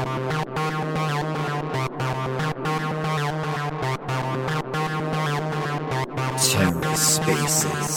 TerraSpaces.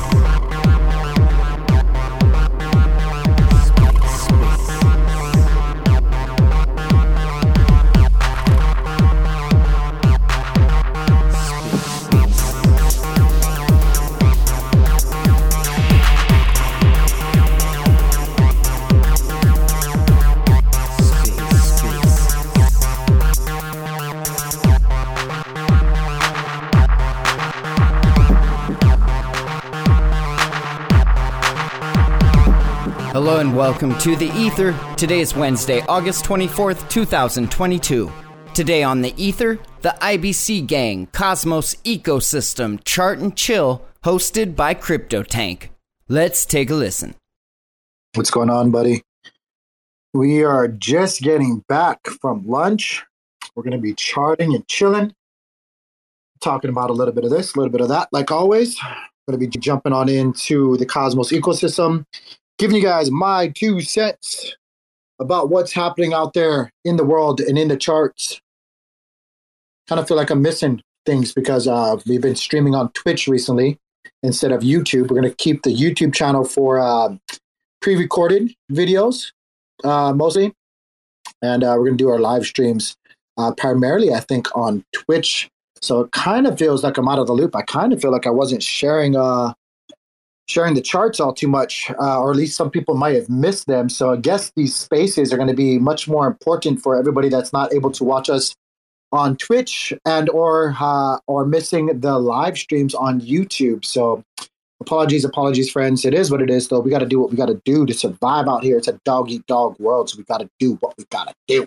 Hello and welcome to The Ether. Today is Wednesday, August 24th, 2022. Today on The Ether, the IBC Gang, Cosmos Ecosystem, Chart and Chill, hosted by CryptoTank. Let's take a listen. What's going on, buddy? We are just getting back from lunch. We're going to be charting and chilling, talking about a little bit of this, a little bit of that, like always. Going to be jumping on into the Cosmos Ecosystem, giving you guys my 2 cents about what's happening out there in the world and in the charts. Kind of feel like I'm missing things because we've been streaming on Twitch recently instead of YouTube. We're going to keep the YouTube channel for pre-recorded videos mostly. And we're going to do our live streams primarily, I think, on Twitch. So it kind of feels like I'm out of the loop. I kind of feel like I wasn't sharing the charts all too much, or at least some people might have missed them. So I guess these spaces are going to be much more important for everybody that's not able to watch us on Twitch and or missing the live streams on YouTube. So apologies, friends. It is what it is, though. We got to do what we got to do to survive out here. It's a dog-eat-dog world, so we got to do what we got to do.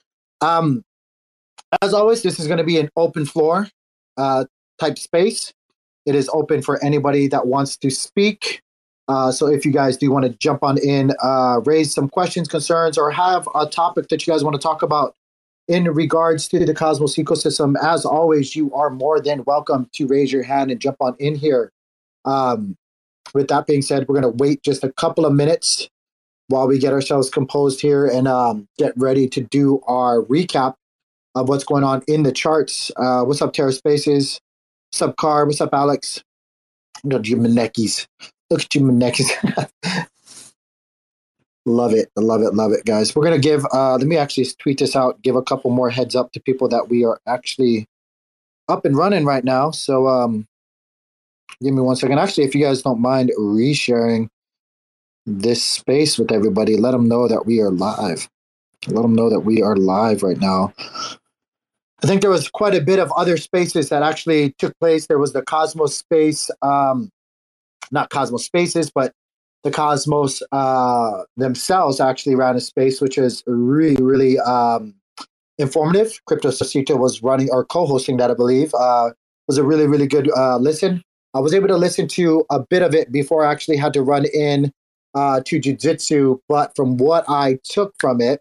As always, this is going to be an open floor type space. It is open for anybody that wants to speak. So if you guys do want to jump on in, raise some questions, concerns, or have a topic that you guys want to talk about in regards to the Cosmos Ecosystem, as always, you are more than welcome to raise your hand and jump on in here. With that being said, we're going to wait just a couple of minutes while we get ourselves composed here and get ready to do our recap of what's going on in the charts. What's up, TerraSpaces? What's up, Car? What's up, Alex? Look at you, Manekis. Look at you, Manekis. Love it, guys. We're going to give, let me actually tweet this out, give a couple more heads up to people that we are actually up and running right now. So give me 1 second. Actually, if you guys don't mind resharing this space with everybody, let them know that we are live. Let them know that we are live right now. I think there was quite a bit of other spaces that actually took place. There was the Cosmos space, not Cosmos Spaces, but the Cosmos themselves actually ran a space, which is really, really informative. CryptoSosito was running or co-hosting that, I believe. It was a really, really good listen. I was able to listen to a bit of it before I actually had to run in to Jiu-Jitsu, but from what I took from it,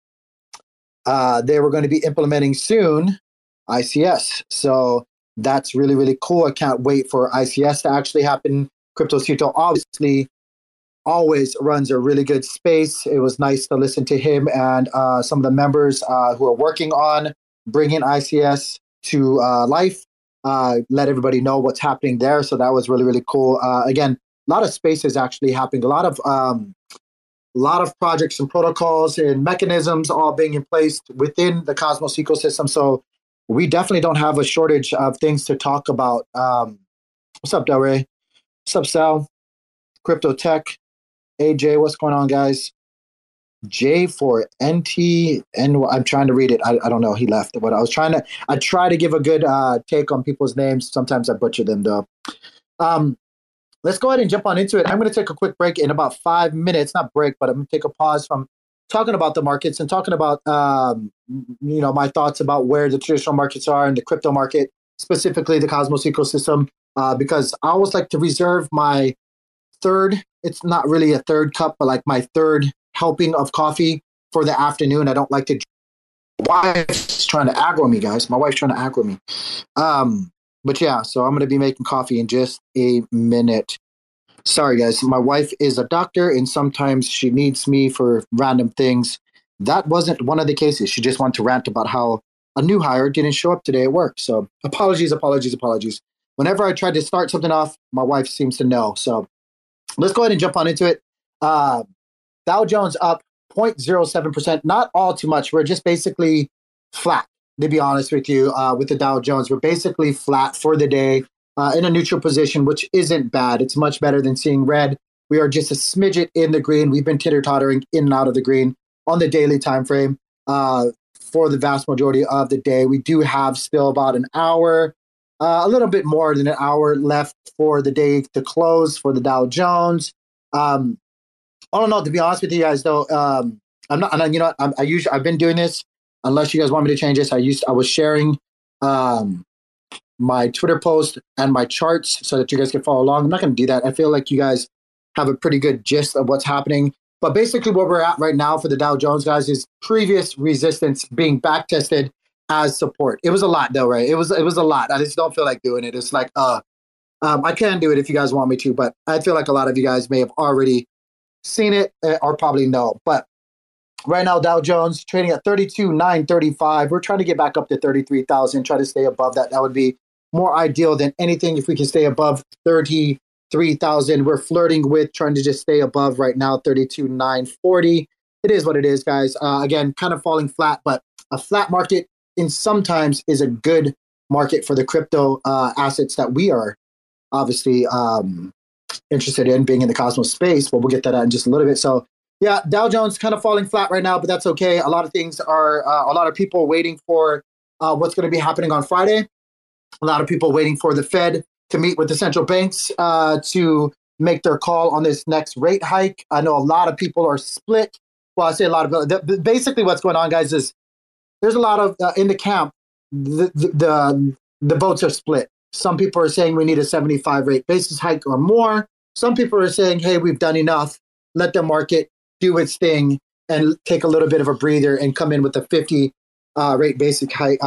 they were going to be implementing soon ICS. So that's really, really cool. I can't wait for ICS to actually happen. CryptoSosito obviously always runs a really good space. It was nice to listen to him and some of the members who are working on bringing ICS to life. Let everybody know what's happening there. So that was really, really cool. Again, a lot of spaces actually happening. A lot of projects and protocols and mechanisms all being in place within the Cosmos ecosystem. So we definitely don't have a shortage of things to talk about. What's up, Del Rey? What's up, Sal? Crypto Tech. AJ, what's going on, guys? J for NT, and I'm trying to read it. I don't know. He left, but I try to give a good take on people's names. Sometimes I butcher them, though. Let's go ahead and jump on into it. I'm going to take a quick break in about 5 minutes. Not break, but I'm going to take a pause from talking about the markets and talking about, my thoughts about where the traditional markets are and the crypto market, specifically the Cosmos ecosystem, because I always like to reserve my third, it's not really a third cup, but like my third helping of coffee for the afternoon. I don't like to. My wife's trying to aggro me, guys. My wife's trying to aggro me. But yeah, so I'm going to be making coffee in just a minute. Sorry, guys. My wife is a doctor, and sometimes she needs me for random things. that wasn't one of the cases. She just wanted to rant about how a new hire didn't show up today at work. So apologies. Whenever I tried to start something off, my wife seems to know. So let's go ahead and jump on into it. Dow Jones up 0.07%, not all too much. We're just basically flat, to be honest with you, with the Dow Jones. We're basically flat for the day in a neutral position, which isn't bad. It's much better than seeing red. We are just a smidget in the green. We've been titter-tottering in and out of the green on the daily time frame for the vast majority of the day. We do have still about an hour, a little bit more than an hour left for the day to close for the Dow Jones. I don't know, to be honest with you guys, though. I'm not, and you know, I've been doing this. Unless you guys want me to change this, I was sharing my Twitter post and my charts so that you guys can follow along. I'm not going to do that. I feel like you guys have a pretty good gist of what's happening. But basically, where we're at right now for the Dow Jones, guys, is previous resistance being back tested as support. It was a lot, though, right? It was a lot. I just don't feel like doing it. It's like, I can do it if you guys want me to, but I feel like a lot of you guys may have already seen it or probably know. But right now, Dow Jones trading at 32,935. We're trying to get back up to 33,000, try to stay above that. That would be more ideal than anything if we can stay above 33,000. We're flirting with trying to just stay above right now, 32,940. It is what it is, guys. Again, kind of falling flat, but a flat market in sometimes is a good market for the crypto assets that we are obviously interested in being in the Cosmos space. But we'll get that out in just a little bit. So yeah, Dow Jones kind of falling flat right now, but that's okay. A lot of things are, a lot of people waiting for what's going to be happening on Friday. A lot of people waiting for the Fed to meet with the central banks to make their call on this next rate hike. I know a lot of people are split. Well, I say a lot of, basically what's going on, guys, is there's a lot of, in the camp, the votes are split. Some people are saying we need a 75 rate basis hike or more. Some people are saying, hey, we've done enough. Let the market do its thing and take a little bit of a breather and come in with a 50 rate basic hike.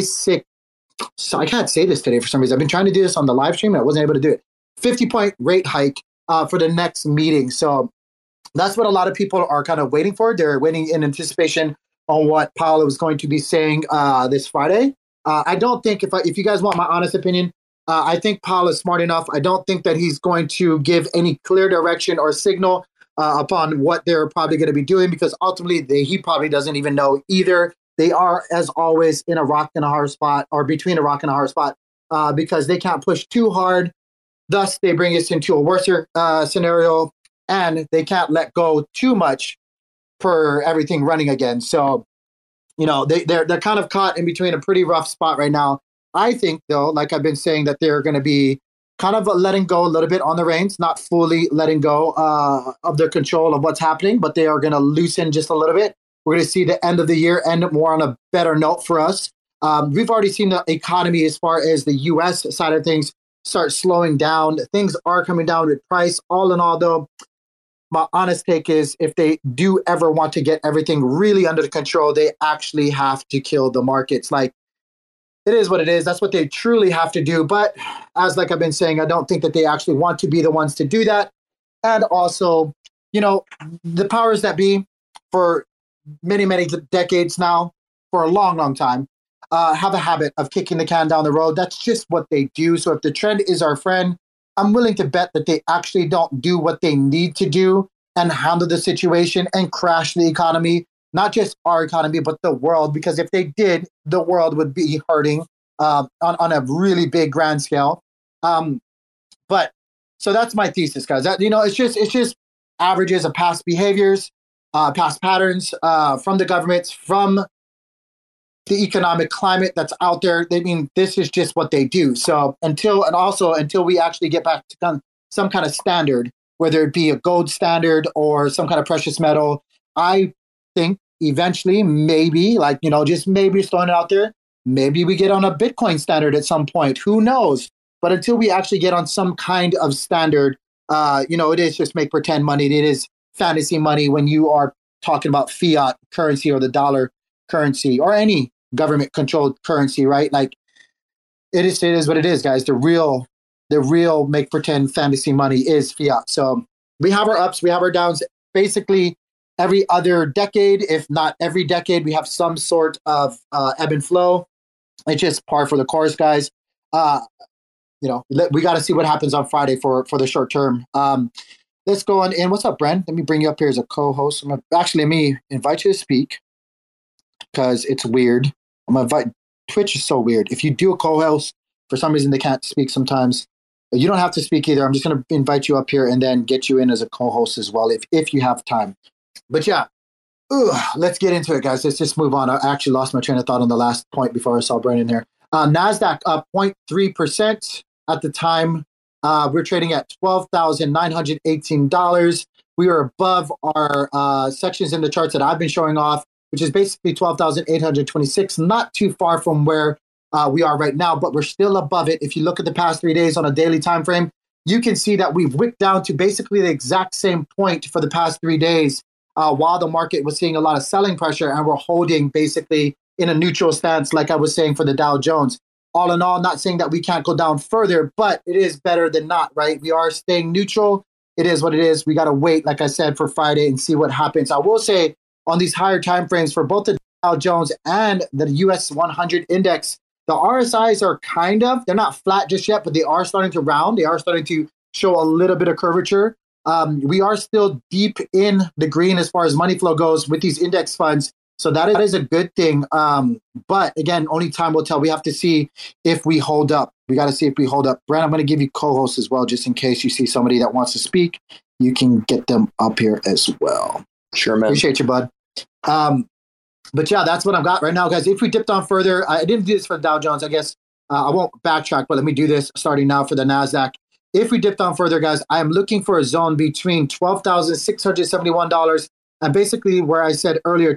So I can't say this today for some reason. I've been trying to do this on the live stream and I wasn't able to do it. 50-point rate hike for the next meeting. So that's what a lot of people are kind of waiting for. They're waiting in anticipation on what Powell was going to be saying this Friday. I don't think, if you guys want my honest opinion, I think Powell is smart enough. I don't think that he's going to give any clear direction or signal upon what they're probably going to be doing, because ultimately he probably doesn't even know either. They are, as always, in a rock and a hard spot, or between a rock and a hard spot, because they can't push too hard. Thus, they bring us into a worse scenario, and they can't let go too much for everything running again. So, you know, they're kind of caught in between a pretty rough spot right now. I think, though, like I've been saying, that they're going to be kind of letting go a little bit on the reins, not fully letting go of their control of what's happening, but they are going to loosen just a little bit. We're going to see the end of the year end more on a better note for us. We've already seen the economy, as far as the U.S. side of things, start slowing down. Things are coming down with price. All in all, though, my honest take is if they do ever want to get everything really under control, they actually have to kill the markets. Like, it is what it is. That's what they truly have to do. But as like I've been saying, I don't think that they actually want to be the ones to do that. And also, you know, the powers that be for many, many decades now, for a long, long time, have a habit of kicking the can down the road. That's just what they do. So if the trend is our friend, I'm willing to bet that they actually don't do what they need to do and handle the situation and crash the economy. Not just our economy, but the world, because if they did, the world would be hurting on a really big grand scale. But so that's my thesis, guys. That, you know, it's just averages of past behaviors, past patterns from the governments, from the economic climate that's out there. I mean, this is just what they do. So until we actually get back to some kind of standard, whether it be a gold standard or some kind of precious metal, I think eventually, maybe, like, you know, just maybe throwing it out there, maybe we get on a Bitcoin standard at some point. Who knows? But until we actually get on some kind of standard, you know, it is just make pretend money. It is fantasy money when you are talking about fiat currency or the dollar currency or any government controlled currency, right? Like, it is what it is, guys. The real make pretend fantasy money is fiat. So we have our ups, we have our downs. Basically, every other decade, if not every decade, we have some sort of ebb and flow. It's just par for the course, guys. We got to see what happens on Friday for the short term. Let's go on in. What's up, Bren? Let me bring you up here as a co-host. Let me invite you to speak because it's weird. Twitch is so weird. If you do a co-host, for some reason they can't speak sometimes. You don't have to speak either. I'm just going to invite you up here and then get you in as a co-host as well if you have time. But yeah, let's get into it, guys. Let's just move on. I actually lost my train of thought on the last point before I saw Brendan here. NASDAQ up 0.3% at the time. We're trading at $12,918. We are above our sections in the charts that I've been showing off, which is basically 12,826, not too far from where we are right now, but we're still above it. If you look at the past 3 days on a daily time frame, you can see that we've wicked down to basically the exact same point for the past 3 days, while the market was seeing a lot of selling pressure, and we're holding basically in a neutral stance, like I was saying for the Dow Jones. All in all, not saying that we can't go down further, but it is better than not, right? We are staying neutral. It is what it is. We got to wait, like I said, for Friday and see what happens. I will say on these higher time frames for both the Dow Jones and the US 100 index, the RSIs are they're not flat just yet, but they are starting to round. They are starting to show a little bit of curvature. We are still deep in the green as far as money flow goes with these index funds. So that is a good thing. But again, only time will tell. We have to see if we hold up. We got to see if we hold up. Brent, I'm going to give you co-hosts as well, just in case you see somebody that wants to speak. You can get them up here as well. Sure, man. Appreciate you, bud. But yeah, that's what I've got right now, guys. If we dip down further, I didn't do this for the Dow Jones. I guess I won't backtrack, but let me do this starting now for the NASDAQ. If we dip down further, guys, I am looking for a zone between $12,671 and basically where I said earlier,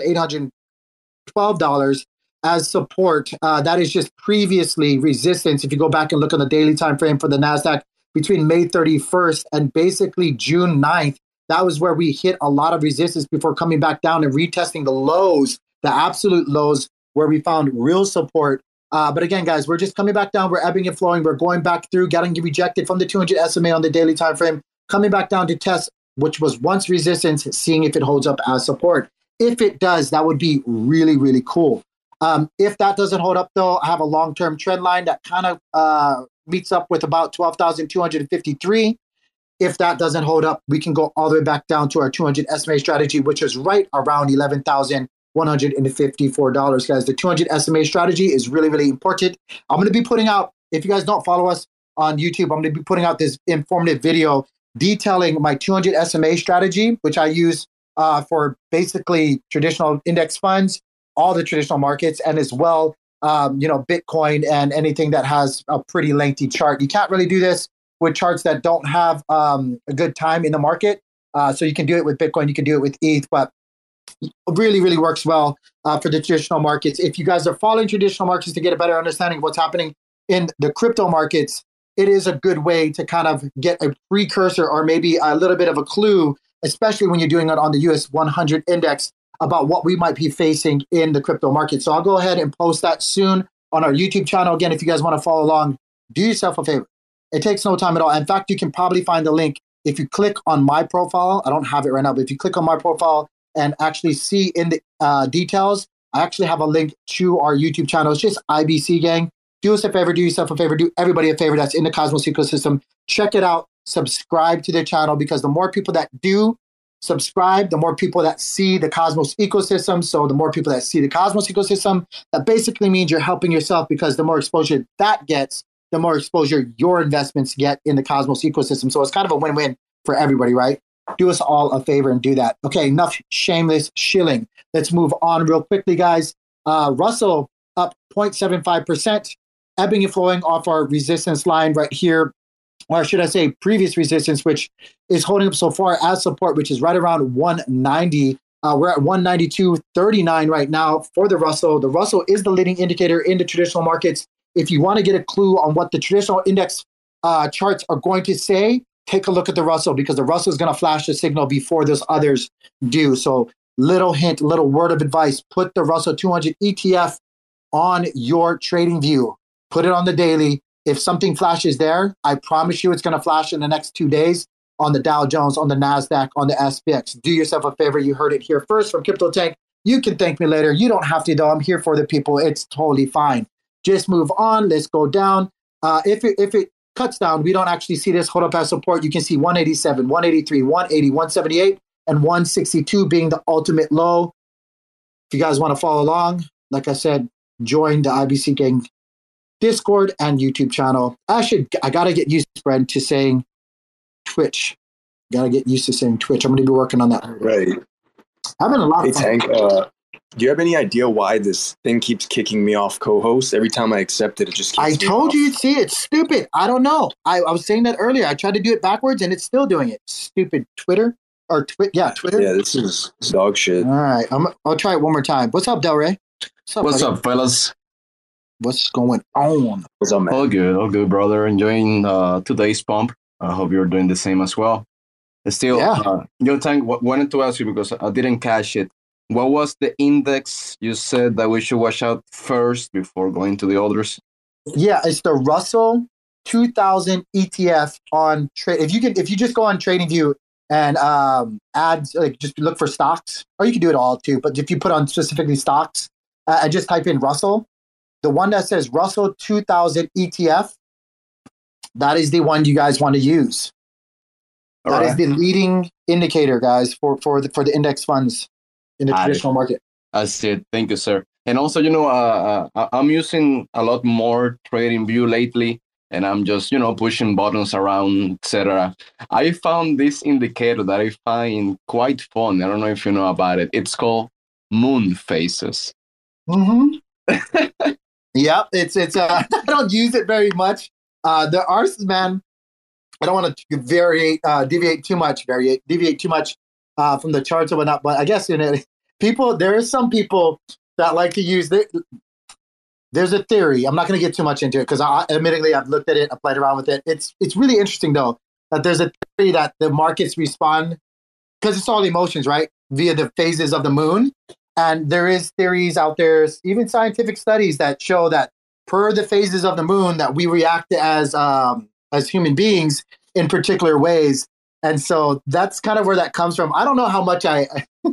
$12,812 as support. That is just previously resistance. If you go back and look on the daily time frame for the NASDAQ between May 31st and basically June 9th, that was where we hit a lot of resistance before coming back down and retesting the lows, the absolute lows, where we found real support. But again, guys, we're just coming back down. We're ebbing and flowing. We're going back through, getting rejected from the 200 SMA on the daily time frame, coming back down to test, which was once resistance, seeing if it holds up as support. If it does, that would be really, really cool. If that doesn't hold up, though, I have a long-term trend line that kind of meets up with about 12,253. If that doesn't hold up, we can go all the way back down to our 200 SMA strategy, which is right around $11,154, guys. The 200 SMA strategy is really, really important. I'm going to be putting out, if you guys don't follow us on YouTube, I'm going to be putting out this informative video detailing my 200 SMA strategy, which I use for basically traditional index funds, all the traditional markets, and as well, Bitcoin and anything that has a pretty lengthy chart. You can't really do this with charts that don't have a good time in the market. So you can do it with Bitcoin, you can do it with ETH, but it really, really works well for the traditional markets. If you guys are following traditional markets to get a better understanding of what's happening in the crypto markets, it is a good way to kind of get a precursor or maybe a little bit of a clue, especially when you're doing it on the US 100 index, about what we might be facing in the crypto market. So I'll go ahead and post that soon on our YouTube channel. Again, if you guys want to follow along, do yourself a favor. It takes no time at all. In fact, you can probably find the link if you click on my profile. I don't have it right now, but if you click on my profile and actually see in the details, I actually have a link to our YouTube channel. It's just IBC Gang. Do us a favor, do yourself a favor, do everybody a favor that's in the Cosmos ecosystem. Check it out. Subscribe to their channel, because the more people that do subscribe, the more people that see the Cosmos ecosystem. So the more people that see the Cosmos ecosystem, that basically means you're helping yourself, because the more exposure that gets, the more exposure your investments get in the Cosmos ecosystem. So it's kind of a win-win for everybody, right? Do us all a favor and do that. Okay, enough shameless shilling. Let's move on real quickly, guys. Russell up 0.75%, ebbing and flowing off our resistance line right here, or should I say previous resistance, which is holding up so far as support, which is right around 190. We're at 192.39 right now for the Russell. The Russell is the leading indicator in the traditional markets. If you want to get a clue on what the traditional index charts are going to say, take a look at the Russell, because the Russell is going to flash the signal before those others do. So little hint, little word of advice, put the Russell 200 ETF on your trading view. Put it on the daily. If something flashes there, I promise you it's going to flash in the next 2 days on the Dow Jones, on the NASDAQ, on the SPX. Do yourself a favor. You heard it here first from Crypto Tank. You can thank me later. You don't have to, though. I'm here for the people. It's totally fine. Just move on. Let's go down. If it cuts down, we don't actually see this hold up as support. You can see 187, 183, 180, 178, and 162 being the ultimate low. If you guys want to follow along, like I said, join the IBC Gang Discord and YouTube channel. I got to get used, Brent, to saying Twitch. Got to get used to saying Twitch. I'm going to be working on that. Right. Having a lot of fun. Tank, do you have any idea why this thing keeps kicking me off co-host? Every time I accept it, it just keeps I me told off. you, see, it's stupid. I don't know. I was saying that earlier. I tried to do it backwards, and it's still doing it. Stupid Twitter. Or Twitter. Yeah, this is dog shit. All right. I'll try it one more time. What's up, Del Rey? What's up, fellas? What's going on? What's up, man? All good, brother. Enjoying today's pump. I hope you're doing the same as well. Still, Yeah. Tank, wanted to ask you because I didn't catch it. What was the index you said that we should watch out first before going to the others? Yeah, it's the Russell 2000 ETF on trade. If you just go on TradingView and add, like, just look for stocks, or you can do it all too. But if you put on specifically stocks and just type in Russell, the one that says Russell 2000 ETF, that is the one you guys want to use. That is the leading indicator, guys, for the index funds in the traditional market. I see. Thank you, sir. And also, I'm using a lot more TradingView lately, and I'm just, pushing buttons around, etc. I found this indicator that I find quite fun. I don't know if you know about it. It's called moon phases. Mm-hmm. Yep. It's I don't use it very much. There are, man, I don't want to deviate too much from the charts or whatnot, but I guess, there are some people that like to use there's a theory. I'm not going to get too much into it because admittedly I've looked at it, I played around with it. It's really interesting though, that there's a theory that the markets respond because it's all emotions, right? Via the phases of the moon. And there is theories out there, even scientific studies that show that per the phases of the moon that we react as human beings in particular ways. And so that's kind of where that comes from. I don't know how much I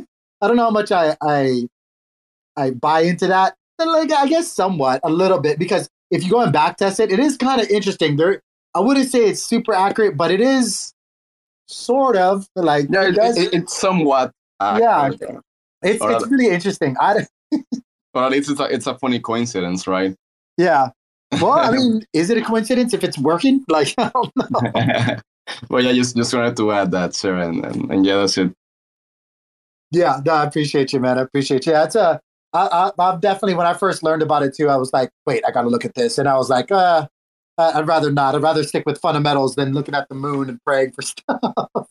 buy into that. Like, I guess somewhat, a little bit, because if you go and back test it, it is kind of interesting. I wouldn't say it's super accurate, but it is sort of like, it's somewhat accurate. Yeah. It's really interesting. But at least it's a funny coincidence, right? Yeah. Well, I mean, is it a coincidence if it's working? Like, I don't know. Well, yeah, just wanted to add that, sir, and yeah, that's it. Yeah, no, I appreciate you, man. I appreciate you. Yeah, I've definitely, when I first learned about it too, I was like, wait, I got to look at this, and I was like, I'd rather not. I'd rather stick with fundamentals than looking at the moon and praying for stuff.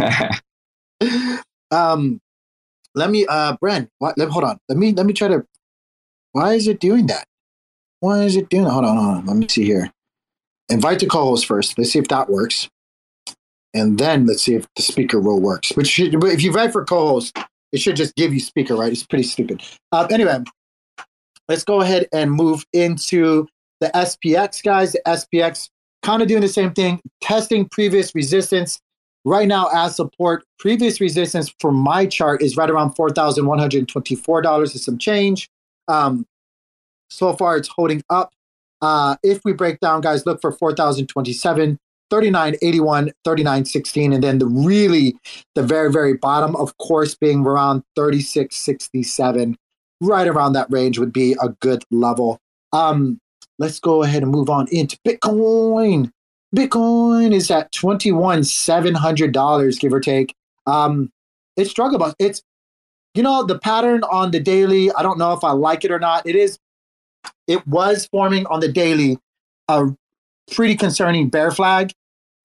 Let me, Bren, hold on. Let me try to, why is it doing that? Why is it doing that? Hold on. Let me see here. Invite the co-host first. Let's see if that works. And then let's see if the speaker role works. If you write for co-host, it should just give you speaker, right? It's pretty stupid. Anyway, let's go ahead and move into the SPX, guys. The SPX kind of doing the same thing, testing previous resistance. Right now, as support, previous resistance for my chart is right around $4,124 and some change. So far, it's holding up. If we break down, guys, look for 4,027, 39.81, 39.16, and then the very, very bottom, of course, being around 36.67. Right around that range would be a good level. Let's go ahead and move on into Bitcoin. Bitcoin is at $21,700, give or take. It's struggled. It's, the pattern on the daily, I don't know if I like it or not. It was forming on the daily a pretty concerning bear flag.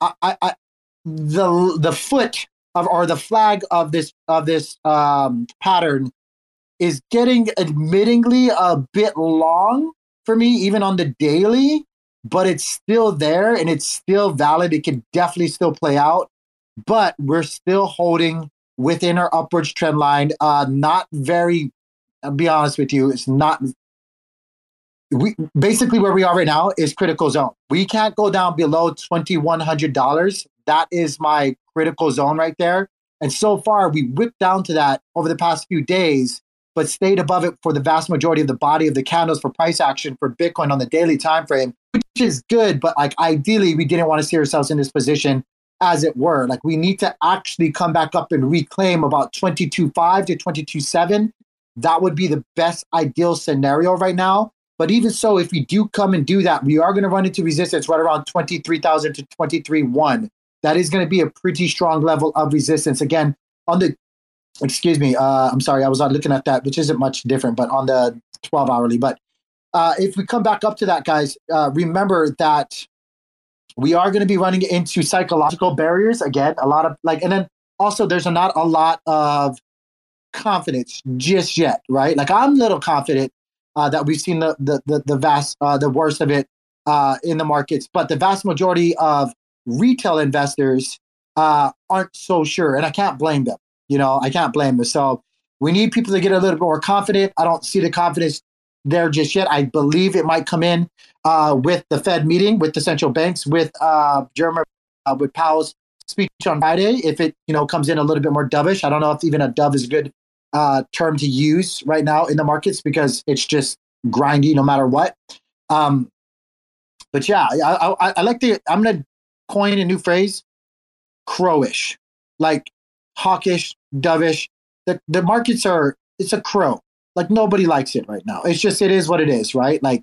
The foot of, or the flag of this pattern is getting admittingly a bit long for me, even on the daily, but it's still there and it's still valid. It can definitely still play out, but we're still holding within our upwards trend line. Not very, I'll be honest with you, it's not we basically where we are right now is critical zone. We can't go down below $2,100. That is my critical zone right there. And so far, we whipped down to that over the past few days, but stayed above it for the vast majority of the body of the candles for price action for Bitcoin on the daily time frame, which is good. But like ideally, we didn't want to see ourselves in this position, as it were. Like we need to actually come back up and reclaim about 22.5 to 22.7. That would be the best ideal scenario right now. But even so, if we do come and do that, we are going to run into resistance right around 23,000 to 23.1. That is going to be a pretty strong level of resistance. Again, on the, I'm sorry, I was not looking at that, which isn't much different, but on the 12 hourly. But if we come back up to that, guys, remember that we are going to be running into psychological barriers again. A lot of and then also there's not a lot of confidence just yet, right? Like I'm a little confident that we've seen the worst of it in the markets, but the vast majority of retail investors aren't so sure, and I can't blame them. I can't blame them. So we need people to get a little bit more confident. I don't see the confidence there just yet. I believe it might come in with the Fed meeting, with the central banks, with with Powell's speech on Friday. If it comes in a little bit more dovish, I don't know if even a dove is a good term to use right now in the markets because it's just grindy no matter what. But yeah, I like I'm gonna coin a new phrase, crowish, like hawkish, dovish. The markets it's a crow. Like nobody likes it right now. It's just, it is what it is, right? Like,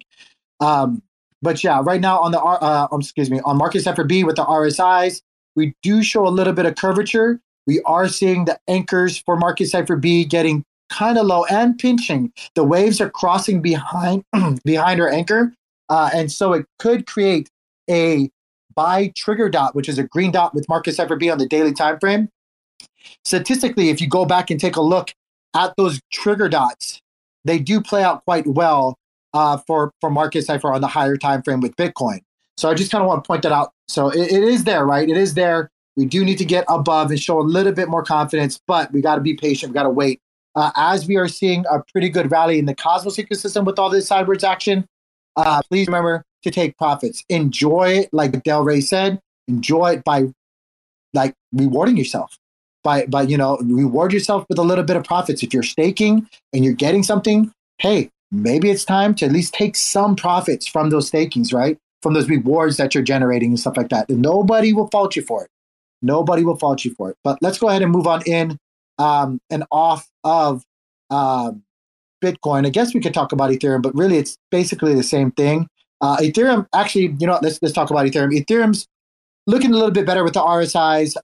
but yeah, right now on the on Market FRB with the RSIs, we do show a little bit of curvature. We are seeing the anchors for Market FRB getting kind of low and pinching. The waves are crossing behind our anchor, and so it could create a buy trigger dot, which is a green dot with Market FRB on the daily time frame. Statistically, if you go back and take a look at those trigger dots, they do play out quite well for Market Cipher on the higher time frame with Bitcoin. So I just kind of want to point that out. So it is there, right? It is there. We do need to get above and show a little bit more confidence, but we got to be patient. We got to wait. As we are seeing a pretty good rally in the Cosmos ecosystem with all this sideways action, please remember to take profits. Enjoy it, like Del Rey said. Enjoy it by rewarding yourself. By reward yourself with a little bit of profits. If you're staking and you're getting something, hey, maybe it's time to at least take some profits from those stakings, right? From those rewards that you're generating and stuff like that. And nobody will fault you for it. Nobody will fault you for it. But let's go ahead and move on in and off of Bitcoin. I guess we could talk about Ethereum, but really it's basically the same thing. Ethereum, actually, let's talk about Ethereum. Ethereum's looking a little bit better with the RSIs.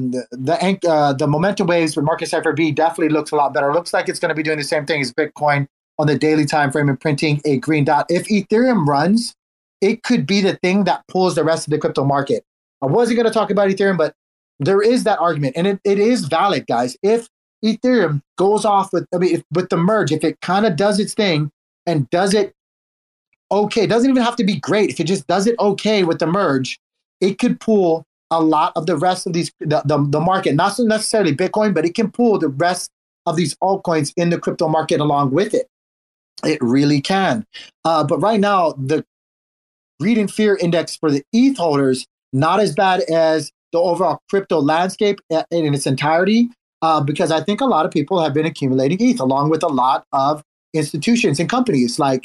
The momentum waves with Market FRB definitely looks a lot better. Looks like it's going to be doing the same thing as Bitcoin on the daily time frame and printing a green dot. If Ethereum runs, it could be the thing that pulls the rest of the crypto market. I wasn't going to talk about Ethereum, but there is that argument, and it is valid, guys. If Ethereum goes off with the merge, if it kind of does its thing and does it okay, it doesn't even have to be great. If it just does it okay with the merge, it could pull a lot of the rest of the market, not so necessarily Bitcoin, but it can pull the rest of these altcoins in the crypto market along with it. It really can. But right now, the greed and fear index for the ETH holders, not as bad as the overall crypto landscape in its entirety, because I think a lot of people have been accumulating ETH along with a lot of institutions and companies. Like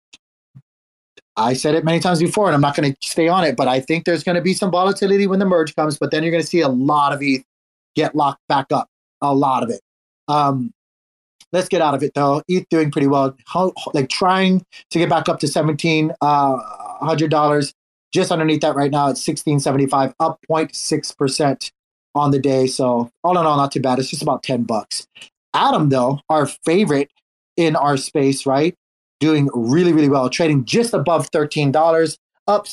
I said it many times before, and I'm not going to stay on it, but I think there's going to be some volatility when the merge comes, but then you're going to see a lot of ETH get locked back up, a lot of it. Let's get out of it, though. ETH doing pretty well, trying to get back up to $1,700, just underneath that right now at $1,675, up 0.6% on the day. So all in all, not too bad. It's just about $10. Atom, though, our favorite in our space, right? Doing really, really well, trading just above $13, up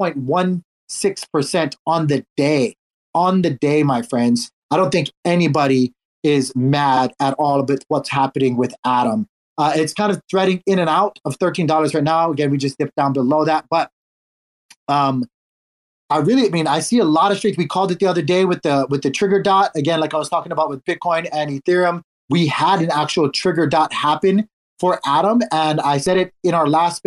7.16% on the day. On the day, my friends. I don't think anybody is mad at all with what's happening with Atom. It's kind of threading in and out of $13 right now. Again, we just dipped down below that, but I see a lot of trades. We called it the other day with the trigger dot. Again, like I was talking about with Bitcoin and Ethereum, we had an actual trigger dot happen for Atom. And I said it in our last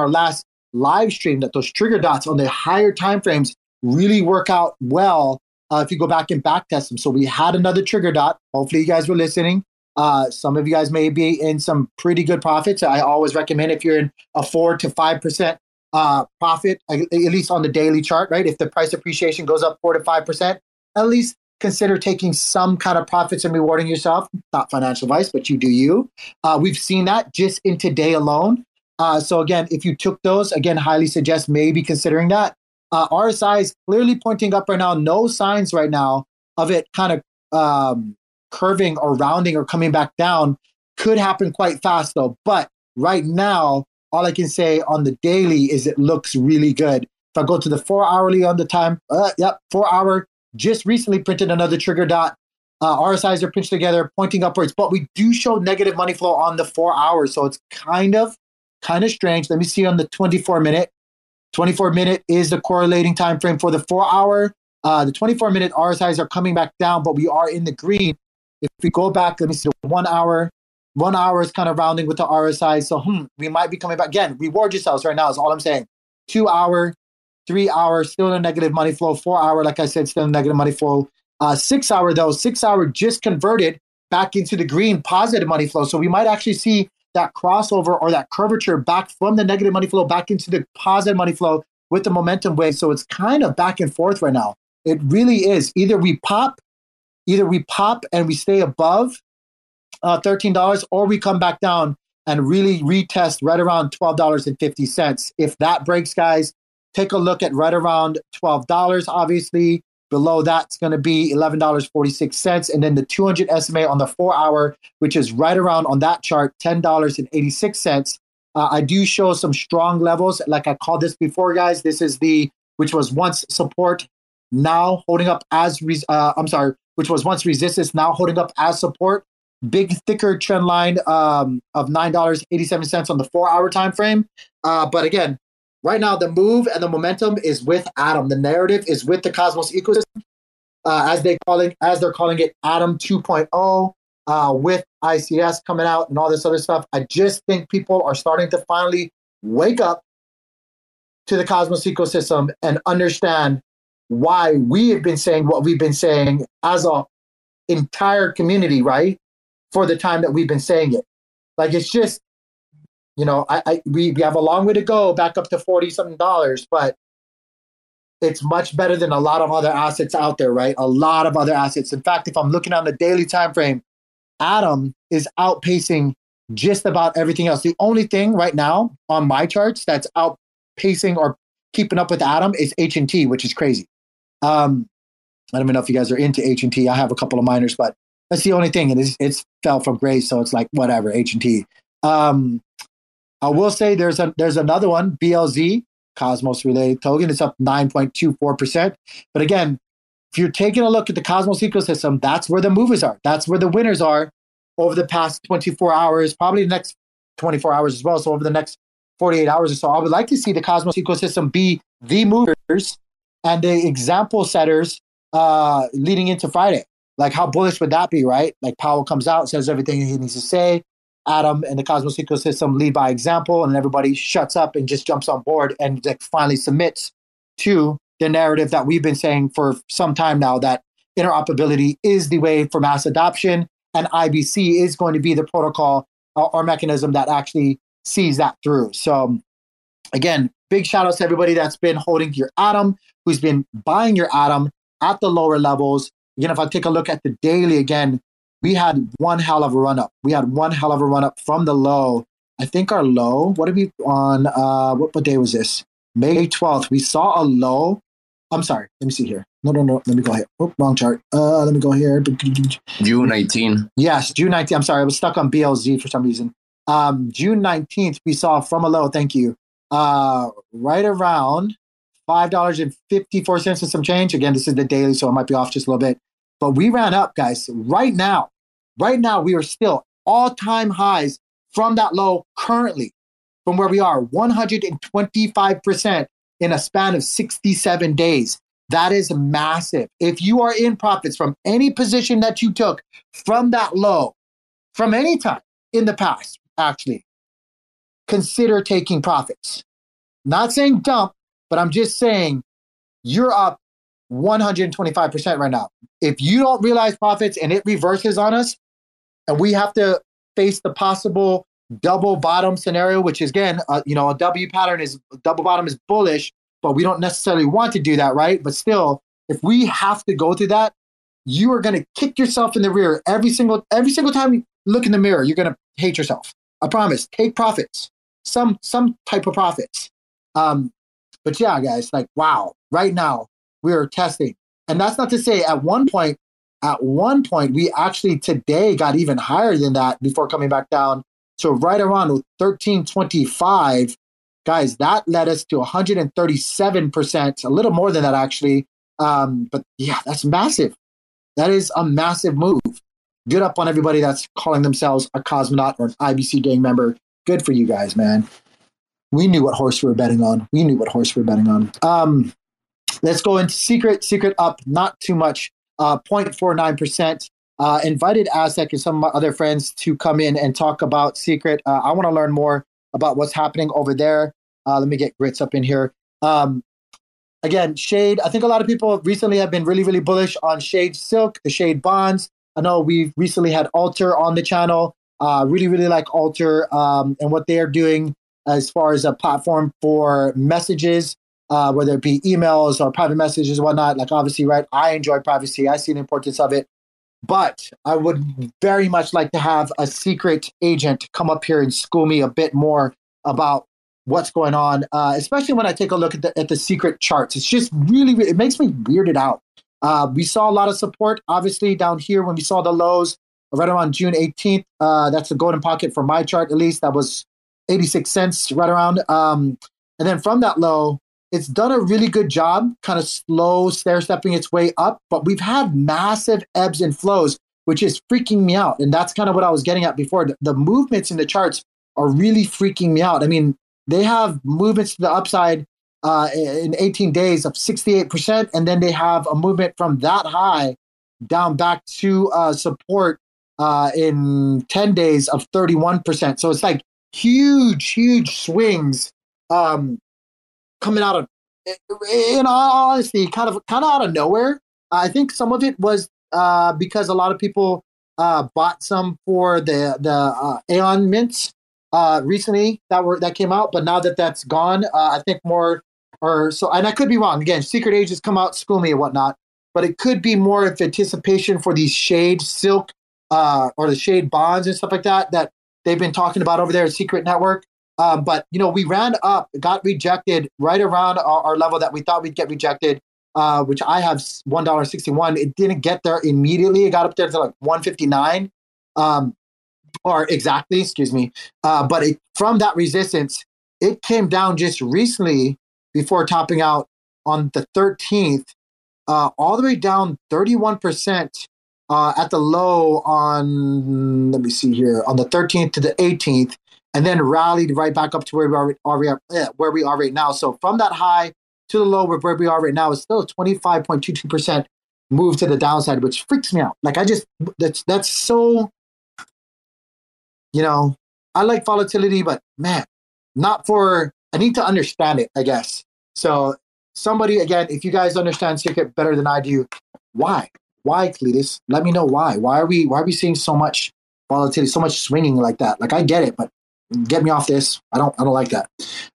live stream, that those trigger dots on the higher time frames really work out well if you go back and back test them. So we had another trigger dot. Hopefully you guys were listening. Some of you guys may be in some pretty good profits. I always recommend, if you're in a 4 to 5% profit, at least on the daily chart, right? If the price appreciation goes up 4 to 5%, at least consider taking some kind of profits and rewarding yourself. Not financial advice, but you do you. We've seen that just in today alone. So again, if you took those, again, highly suggest maybe considering that. RSI is clearly pointing up right now. No signs right now of it kind of curving or rounding or coming back down. Could happen quite fast though. But right now, all I can say on the daily is it looks really good. If I go to the 4 hourly on the time, 4 hour just recently printed another trigger dot. RSIs are pinched together, pointing upwards, but we do show negative money flow on the 4 hours. So it's kind of strange. Let me see on the 24 minute. 24 minute is the correlating time frame for the 4 hour. The 24 minute RSIs are coming back down, but we are in the green. If we go back, let me see the 1 hour. 1 hour is kind of rounding with the RSI. So we might be coming back. Again, reward yourselves right now is all I'm saying. 2 hour, 3 hour, still in a negative money flow. 4 hour, like I said, still in negative money flow. 6 hour though, 6 hour just converted back into the green, positive money flow. So we might actually see that crossover or that curvature back from the negative money flow back into the positive money flow with the momentum wave. So it's kind of back and forth right now. It really is. Either we pop and we stay above $13, or we come back down and really retest right around $12.50. If that breaks, guys, take a look at right around $12. Obviously, below that's going to be $11.46. And then the 200 SMA on the 4 hour, which is right around on that chart, $10.86. I do show some strong levels. Like I called this before, guys. This is which was once support, now holding up as, which was once resistance, now holding up as support. Big, thicker trend line of $9.87 on the 4 hour time frame. But again, right now the move and the momentum is with Atom. The narrative is with the Cosmos ecosystem, as they're calling it Atom 2.0, with ICS coming out and all this other stuff. I just think people are starting to finally wake up to the Cosmos ecosystem and understand why we have been saying what we've been saying as an entire community, right? For the time that we've been saying it. Like, it's just, we have a long way to go back up to $40-something, but it's much better than a lot of other assets out there, right? A lot of other assets. In fact, if I'm looking on the daily time frame, Atom is outpacing just about everything else. The only thing right now on my charts that's outpacing or keeping up with Atom is H&T, which is crazy. I don't even know if you guys are into H&T. I have a couple of miners, but that's the only thing. And it's fell from grace, so it's like whatever, H&T. I will say there's another one, BLZ, Cosmos related token. It's up 9.24%. But again, if you're taking a look at the Cosmos ecosystem, that's where the movers are. That's where the winners are over the past 24 hours, probably the next 24 hours as well. So over the next 48 hours or so, I would like to see the Cosmos ecosystem be the movers and the example setters leading into Friday. Like, how bullish would that be, right? Like, Powell comes out, says everything he needs to say. Atom and the Cosmos ecosystem lead by example, and everybody shuts up and just jumps on board and like finally submits to the narrative that we've been saying for some time now, that interoperability is the way for mass adoption, and IBC is going to be the protocol or mechanism that actually sees that through. So again, big shout outs to everybody that's been holding your Atom, who's been buying your Atom at the lower levels. Again, if I take a look at the daily again, we had one hell of a run up. We had one hell of a run up from the low. I think our low, what did we on, what day was this? May 12th. We saw a low. I'm sorry. Let me see here. No. Let me go here. Oh, wrong chart. Let me go here. June 19. Yes, June 19th. I'm sorry. I was stuck on BLZ for some reason. June 19th, we saw from a low, thank you, right around $5.54 and some change. Again, this is the daily, so it might be off just a little bit. But we ran up, guys. Right now, we are still all-time highs from that low currently, from where we are, 125% in a span of 67 days. That is massive. If you are in profits from any position that you took from that low, from any time in the past, actually, consider taking profits. Not saying dump, but I'm just saying you're up 125% right now. If you don't realize profits and it reverses on us, and we have to face the possible double bottom scenario, which is, again, a W pattern is double bottom is bullish, but we don't necessarily want to do that, right? But still, if we have to go through that, you are going to kick yourself in the rear every single time you look in the mirror. You're going to hate yourself. I promise. Take profits, some type of profits. But yeah, guys, like, wow, right now we are testing, and that's not to say at one point we actually today got even higher than that before coming back down. So right around 1325, guys, that led us to 137%, a little more than that actually. But yeah, that's massive. That is a massive move. Good up on everybody that's calling themselves a cosmonaut or an IBC gang member. Good for you guys, man. We knew what horse we were betting on. Let's go into Secret. Secret up not too much, 0.49%. Invited Aztec and some of my other friends to come in and talk about Secret. I want to learn more about what's happening over there. Let me get Grits up in here. Again, Shade. I think a lot of people recently have been really, really bullish on Shade Silk, the Shade bonds. I know we've recently had Alter on the channel. Really, really like Alter and what they're doing as far as a platform for messages, whether it be emails or private messages and whatnot. Like, obviously, right, I enjoy privacy. I see the importance of it. But I would very much like to have a secret agent come up here and school me a bit more about what's going on, especially when I take a look at the secret charts. It's just really, it makes me weirded out. We saw a lot of support, obviously, down here when we saw the lows right around June 18th. That's the golden pocket for my chart, at least. That was 86 cents right around. And then from that low, it's done a really good job, kind of slow stair-stepping its way up. But we've had massive ebbs and flows, which is freaking me out. And that's kind of what I was getting at before. The movements in the charts are really freaking me out. I mean, they have movements to the upside in 18 days of 68%, and then they have a movement from that high down back to support in 10 days of 31%. So it's like huge swings coming out of, in all honesty, kind of out of nowhere. I think some of it was because a lot of people bought some for the Aeon mints recently that came out, but now that's gone, I think more, or so, and I could be wrong. Again, secret agents come out, school me and whatnot, but it could be more of anticipation for these Shade Silk or the Shade bonds and stuff like that they've been talking about over there at Secret Network. But we ran up, got rejected right around our level that we thought we'd get rejected, which I have $1.61. It didn't get there immediately. It got up there to like 159. Or exactly, excuse me. But from that resistance, it came down just recently before topping out on the 13th, all the way down 31% at the low on, let me see here, on the 13th to the 18th, and then rallied right back up to where we are right now. So from that high to the low where we are right now is still a 25.22% move to the downside, which freaks me out. Like, that's so... I like volatility, but man, I need to understand it, I guess. So somebody, again, if you guys understand Secret better than I do, why? Why, Cletus? Let me know why. Why are we seeing so much volatility, so much swinging like that? Like, I get it, but get me off this. I don't like that.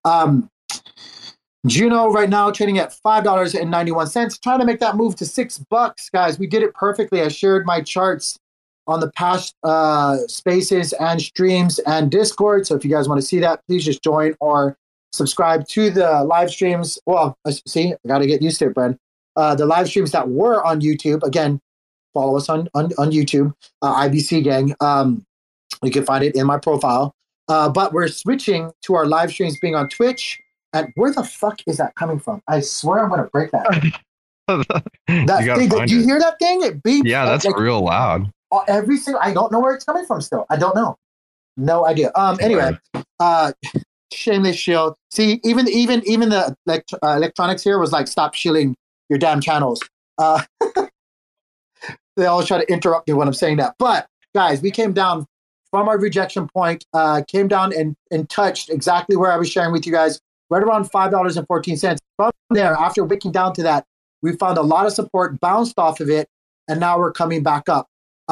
Juno right now trading at $5.91, trying to make that move to $6, guys. We did it perfectly. I shared my charts on the past spaces and streams and Discord. So if you guys want to see that, please just join or subscribe to the live streams. Well, see, I got to get used to it, Brent. The live streams that were on YouTube, again, follow us on YouTube, IBC Gang. You can find it in my profile. But we're switching to our live streams being on Twitch. And where the fuck is that coming from? I swear I'm going to break that. That thing, do you hear that thing? It beeps. Yeah, that's like, real loud. I don't know where it's coming from still. I don't know. No idea. Anyway, shameless shield. See, even the electronics here was like, stop shilling your damn channels. They always try to interrupt me when I'm saying that. But guys, we came down from our rejection point, came down and touched exactly where I was sharing with you guys, right around $5.14. From there, after wicking down to that, we found a lot of support, bounced off of it, and now we're coming back up.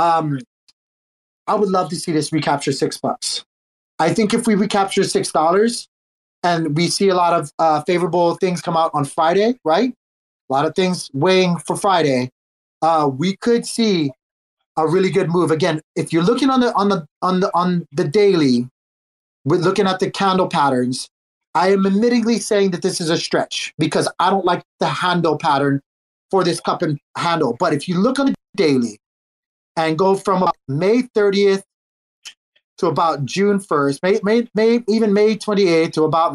I would love to see this recapture $6. I think if we recapture $6 and we see a lot of favorable things come out on Friday, right? A lot of things weighing for Friday. We could see a really good move. Again, if you're looking on the daily, we're looking at the candle patterns. I am admittedly saying that this is a stretch because I don't like the handle pattern for this cup and handle. But if you look on the daily and go from May 30th to about June 1st, even May 28th to about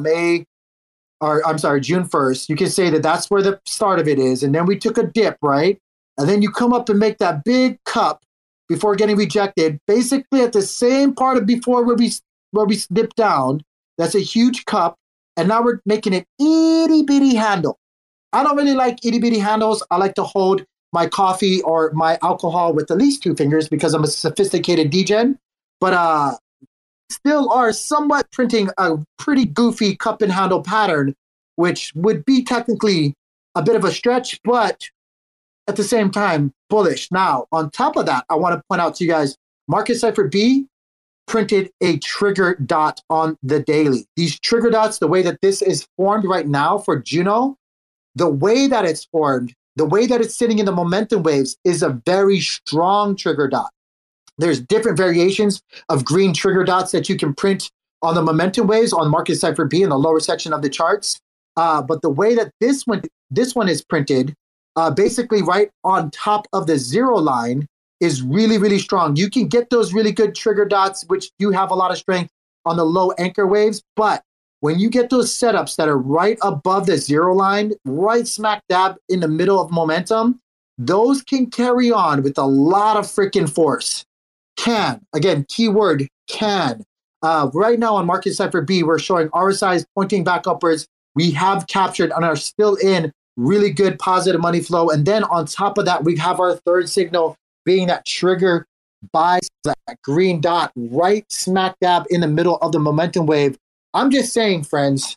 June 1st, you can say that that's where the start of it is. And then we took a dip, right? And then you come up and make that big cup before getting rejected, basically at the same part of before where we dipped down. That's a huge cup. And now we're making an itty bitty handle. I don't really like itty bitty handles. I like to hold my coffee or my alcohol with at least 2 fingers because I'm a sophisticated degen. But still are somewhat printing a pretty goofy cup and handle pattern, which would be technically a bit of a stretch, but at the same time, bullish. Now, on top of that, I want to point out to you guys, Market Cipher B printed a trigger dot on the daily. These trigger dots, the way that this is formed right now for Juno, the way that it's formed, the way that it's sitting in the momentum waves is a very strong trigger dot. There's different variations of green trigger dots that you can print on the momentum waves on Market Cipher B in the lower section of the charts. But the way that this one is printed, basically right on top of the zero line, is really, really strong. You can get those really good trigger dots, which do have a lot of strength on the low anchor waves. But when you get those setups that are right above the zero line, right smack dab in the middle of momentum, those can carry on with a lot of freaking force. Can, again, keyword can. Right now on Market Cipher B, we're showing RSIs pointing back upwards. We have captured and are still in really good positive money flow. And then on top of that, we have our third signal being that trigger buy, that green dot right smack dab in the middle of the momentum wave. I'm just saying, friends,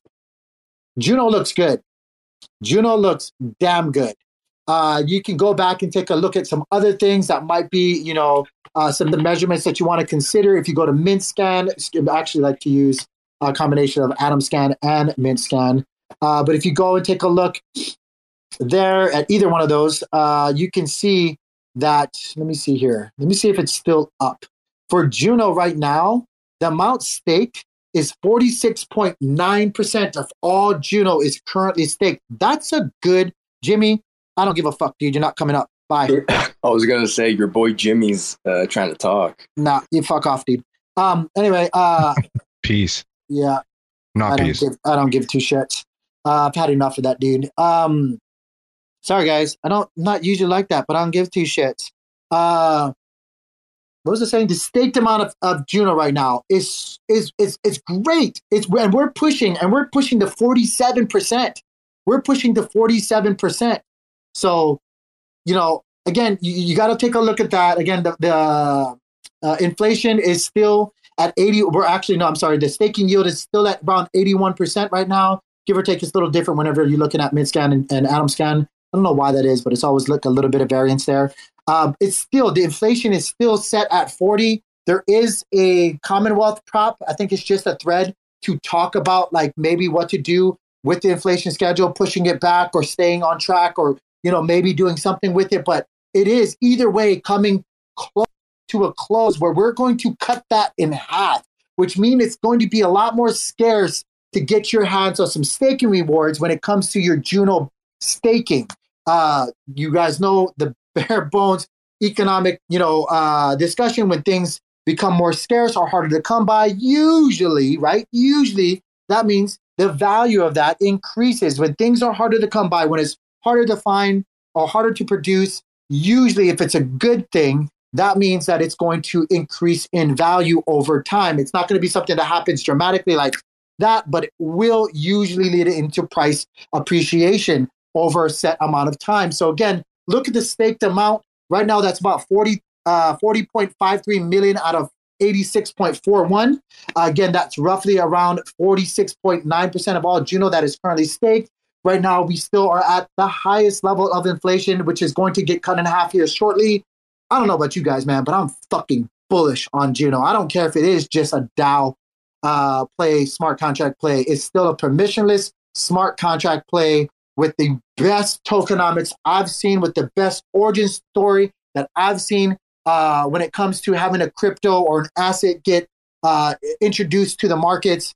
Juno looks good. Juno looks damn good. You can go back and take a look at some other things that might be, some of the measurements that you want to consider. If you go to MintScan, I actually like to use a combination of AtomScan and MintScan. But if you go and take a look there at either one of those, you can see that, let me see here. Let me see if it's still up. For Juno right now, the amount staked is 46.9% of all Juno is currently staked. That's a good, Jimmy, I don't give a fuck, dude. You're not coming up. Bye. I was going to say, your boy Jimmy's trying to talk. Nah, you fuck off, dude. Anyway. Peace. Yeah. Not peace. I don't give 2 shits. I've had enough of that, dude. Sorry, guys. I'm not usually like that, but I don't give 2 shits. What was I saying? The staked amount of Juno right now is great. And we're pushing to 47%. We're pushing to 47%. So, again, you got to take a look at that. Again, the inflation is still at 80. The staking yield is still at around 81% right now. Give or take, it's a little different whenever you're looking at MintScan and AtomScan. I don't know why that is, but it's always a little bit of variance there. It's still, the inflation is still set at 40. There is a Commonwealth prop. I think it's just a thread to talk about like maybe what to do with the inflation schedule, pushing it back or staying on track or, maybe doing something with it. But it is either way coming close to a close where we're going to cut that in half, which means it's going to be a lot more scarce to get your hands on some staking rewards when it comes to your Juno staking. You guys know the bare bones economic, discussion when things become more scarce or harder to come by. Usually, that means the value of that increases. When things are harder to come by, when it's harder to find or harder to produce, usually if it's a good thing, that means that it's going to increase in value over time. It's not going to be something that happens dramatically like that, but it will usually lead into price appreciation over a set amount of time. So again, look at the staked amount. Right now, that's about 40.53 million out of 86.41. Again, that's roughly around 46.9% of all Juno that is currently staked. Right now, we still are at the highest level of inflation, which is going to get cut in half here shortly. I don't know about you guys, man, but I'm fucking bullish on Juno. I don't care if it is just a DAO play, smart contract play. It's still a permissionless smart contract play with the best tokenomics I've seen, with the best origin story that I've seen when it comes to having a crypto or an asset get introduced to the markets.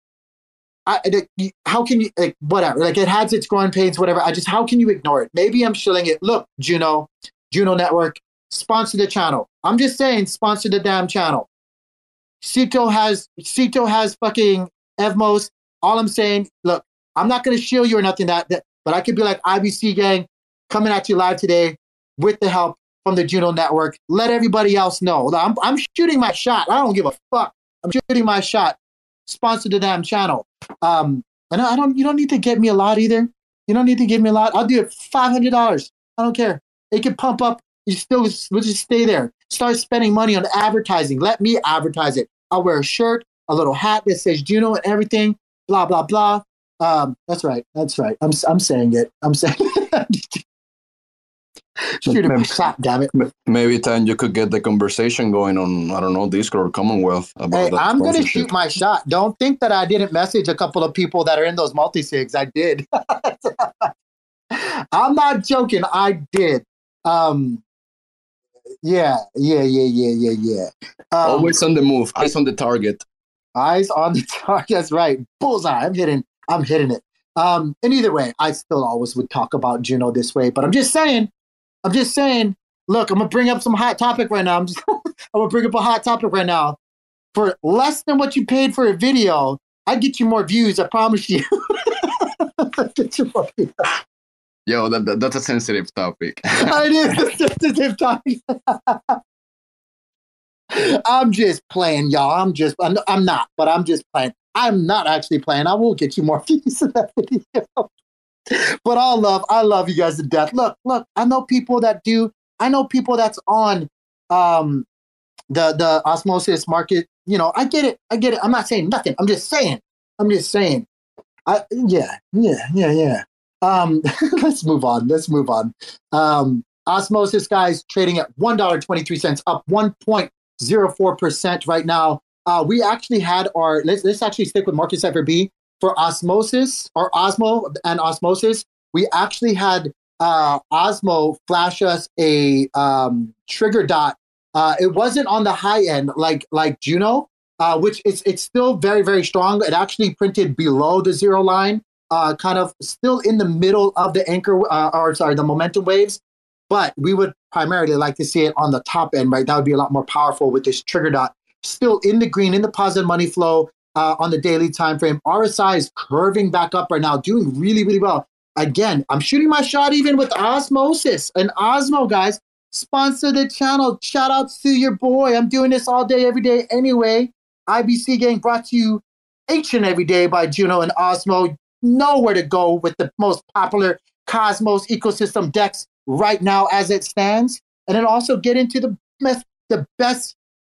How can you, like, whatever, like, it has its growing pains, whatever. How can you ignore it? Maybe I'm shilling it. Look, Juno Network, sponsor the channel. I'm just saying, sponsor the damn channel. Cito has fucking Evmos. All I'm saying, look, I'm not going to shill you or nothing but I could be like, IBC gang, coming at you live today with the help from the Juno Network. Let everybody else know. I'm shooting my shot. I don't give a fuck. I'm shooting my shot. Sponsor the damn channel. And you don't need to get me a lot either. You don't need to give me a lot. I'll do it $500. I don't care. It can pump up. We'll just stay there. Start spending money on advertising. Let me advertise it. I'll wear a shirt, a little hat that says Juno and everything. Blah blah blah. That's right. I'm saying it. I'm saying it. Shoot him, clap, damn it. Maybe then you could get the conversation going on, I don't know, Discord or Commonwealth. Hey, I'm going to shoot my shot. Don't think that I didn't message a couple of people that are in those multi-sigs. I did. I'm not joking. I did. Yeah. Always on the move. Eyes on the target. Eyes on the target. That's right. Bullseye. I'm hitting it. And either way, I still always would talk about Juno this way, but I'm just saying, look, I'm going to bring up some hot topic right now. I'm going to bring up a hot topic right now. For less than what you paid for a video, I'd get you more views. I promise you. Get you more views. Yo, that's a sensitive topic. It is a sensitive topic. I'm just playing, y'all. I'm not, but I'm just playing. I'm not actually playing. I will get you more views in that video. But I love you guys to death. Look, I know people that do. I know people that's on the osmosis market. You know, I get it. I'm not saying nothing. I'm just saying. Yeah. Let's move on. Osmosis, guys, trading at $1.23, up 1.04% right now. We actually had let's actually stick with Market Cipher B. For Osmosis, or Osmo and Osmosis, we actually had Osmo flash us a trigger dot. It wasn't on the high end like Juno, which it's still very, very strong. It actually printed below the zero line, kind of still in the middle of the the momentum waves. But we would primarily like to see it on the top end, right? That would be a lot more powerful with this trigger dot. Still in the green, in the positive money flow. On the daily time frame, RSI is curving back up right now, doing really, really well. Again, I'm shooting my shot even with Osmosis and Osmo, guys. Sponsor the channel. Shout outs to your boy. I'm doing this all day, every day anyway. IBC Gang brought to you each and every day by Juno and Osmo. Know where to go with the most popular Cosmos ecosystem decks right now as it stands. And then also get into the best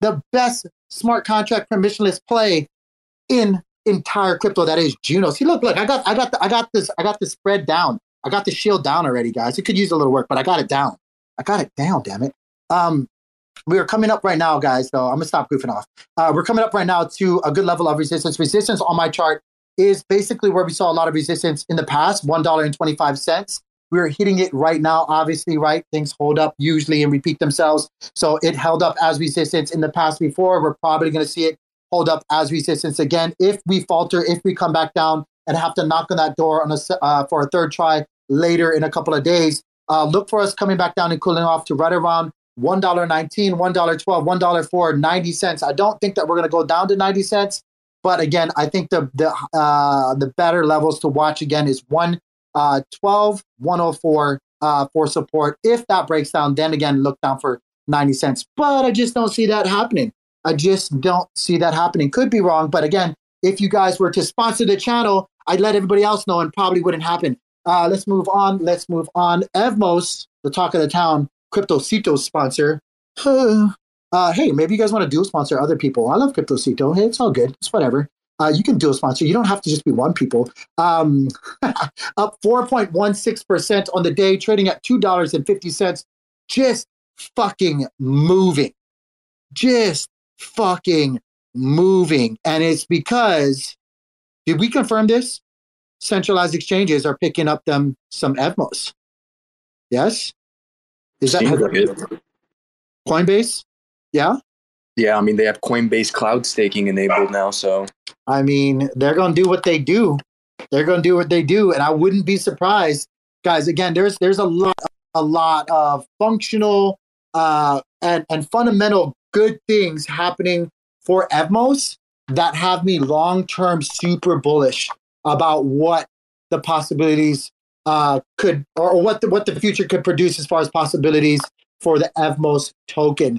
smart contract permissionless play in entire crypto, that is Juno. See, look, I got this spread down. I got the shield down already, guys. It could use a little work, but I got it down. Damn it. We are coming up right now, guys, so I'm gonna stop goofing off. We're coming up right now to a good level of resistance. Resistance on my chart is basically where we saw a lot of resistance in the past, $1.25. We're hitting it right now, obviously, right? Things hold up usually and repeat themselves. So it held up as resistance in the past before. We're probably going to see it hold up as resistance again. If we falter, if we come back down and have to knock on that door for a third try later in a couple of days, look for us coming back down and cooling off to right around $1.19, $1.12, $1.04, 90 cents. I don't think that we're going to go down to 90 cents. But again, I think the better levels to watch again is 112, 104 for support. If that breaks down, then again, look down for 90 cents. But I just don't see that happening. Could be wrong. But again, if you guys were to sponsor the channel, I'd let everybody else know and probably wouldn't happen. Let's move on. Evmos, the talk of the town, CryptoCito sponsor. Hey, maybe you guys want to dual sponsor other people. I love CryptoCito. Hey, it's all good. It's whatever. You can dual sponsor. You don't have to just be one people. Up 4.16% on the day, trading at $2.50. Just fucking moving. Just fucking moving. And it's because, did we confirm this? Centralized exchanges are picking up some EVMOs. Yes? Is that Coinbase? Yeah? Yeah, I mean, they have Coinbase cloud staking enabled now, so. I mean, they're going to do what they do. They're going to do what they do, and I wouldn't be surprised. Guys, again, there's a lot of functional and fundamental good things happening for EVMOS that have me long-term super bullish about what the possibilities could, or what the future could produce as far as possibilities for the EVMOS token.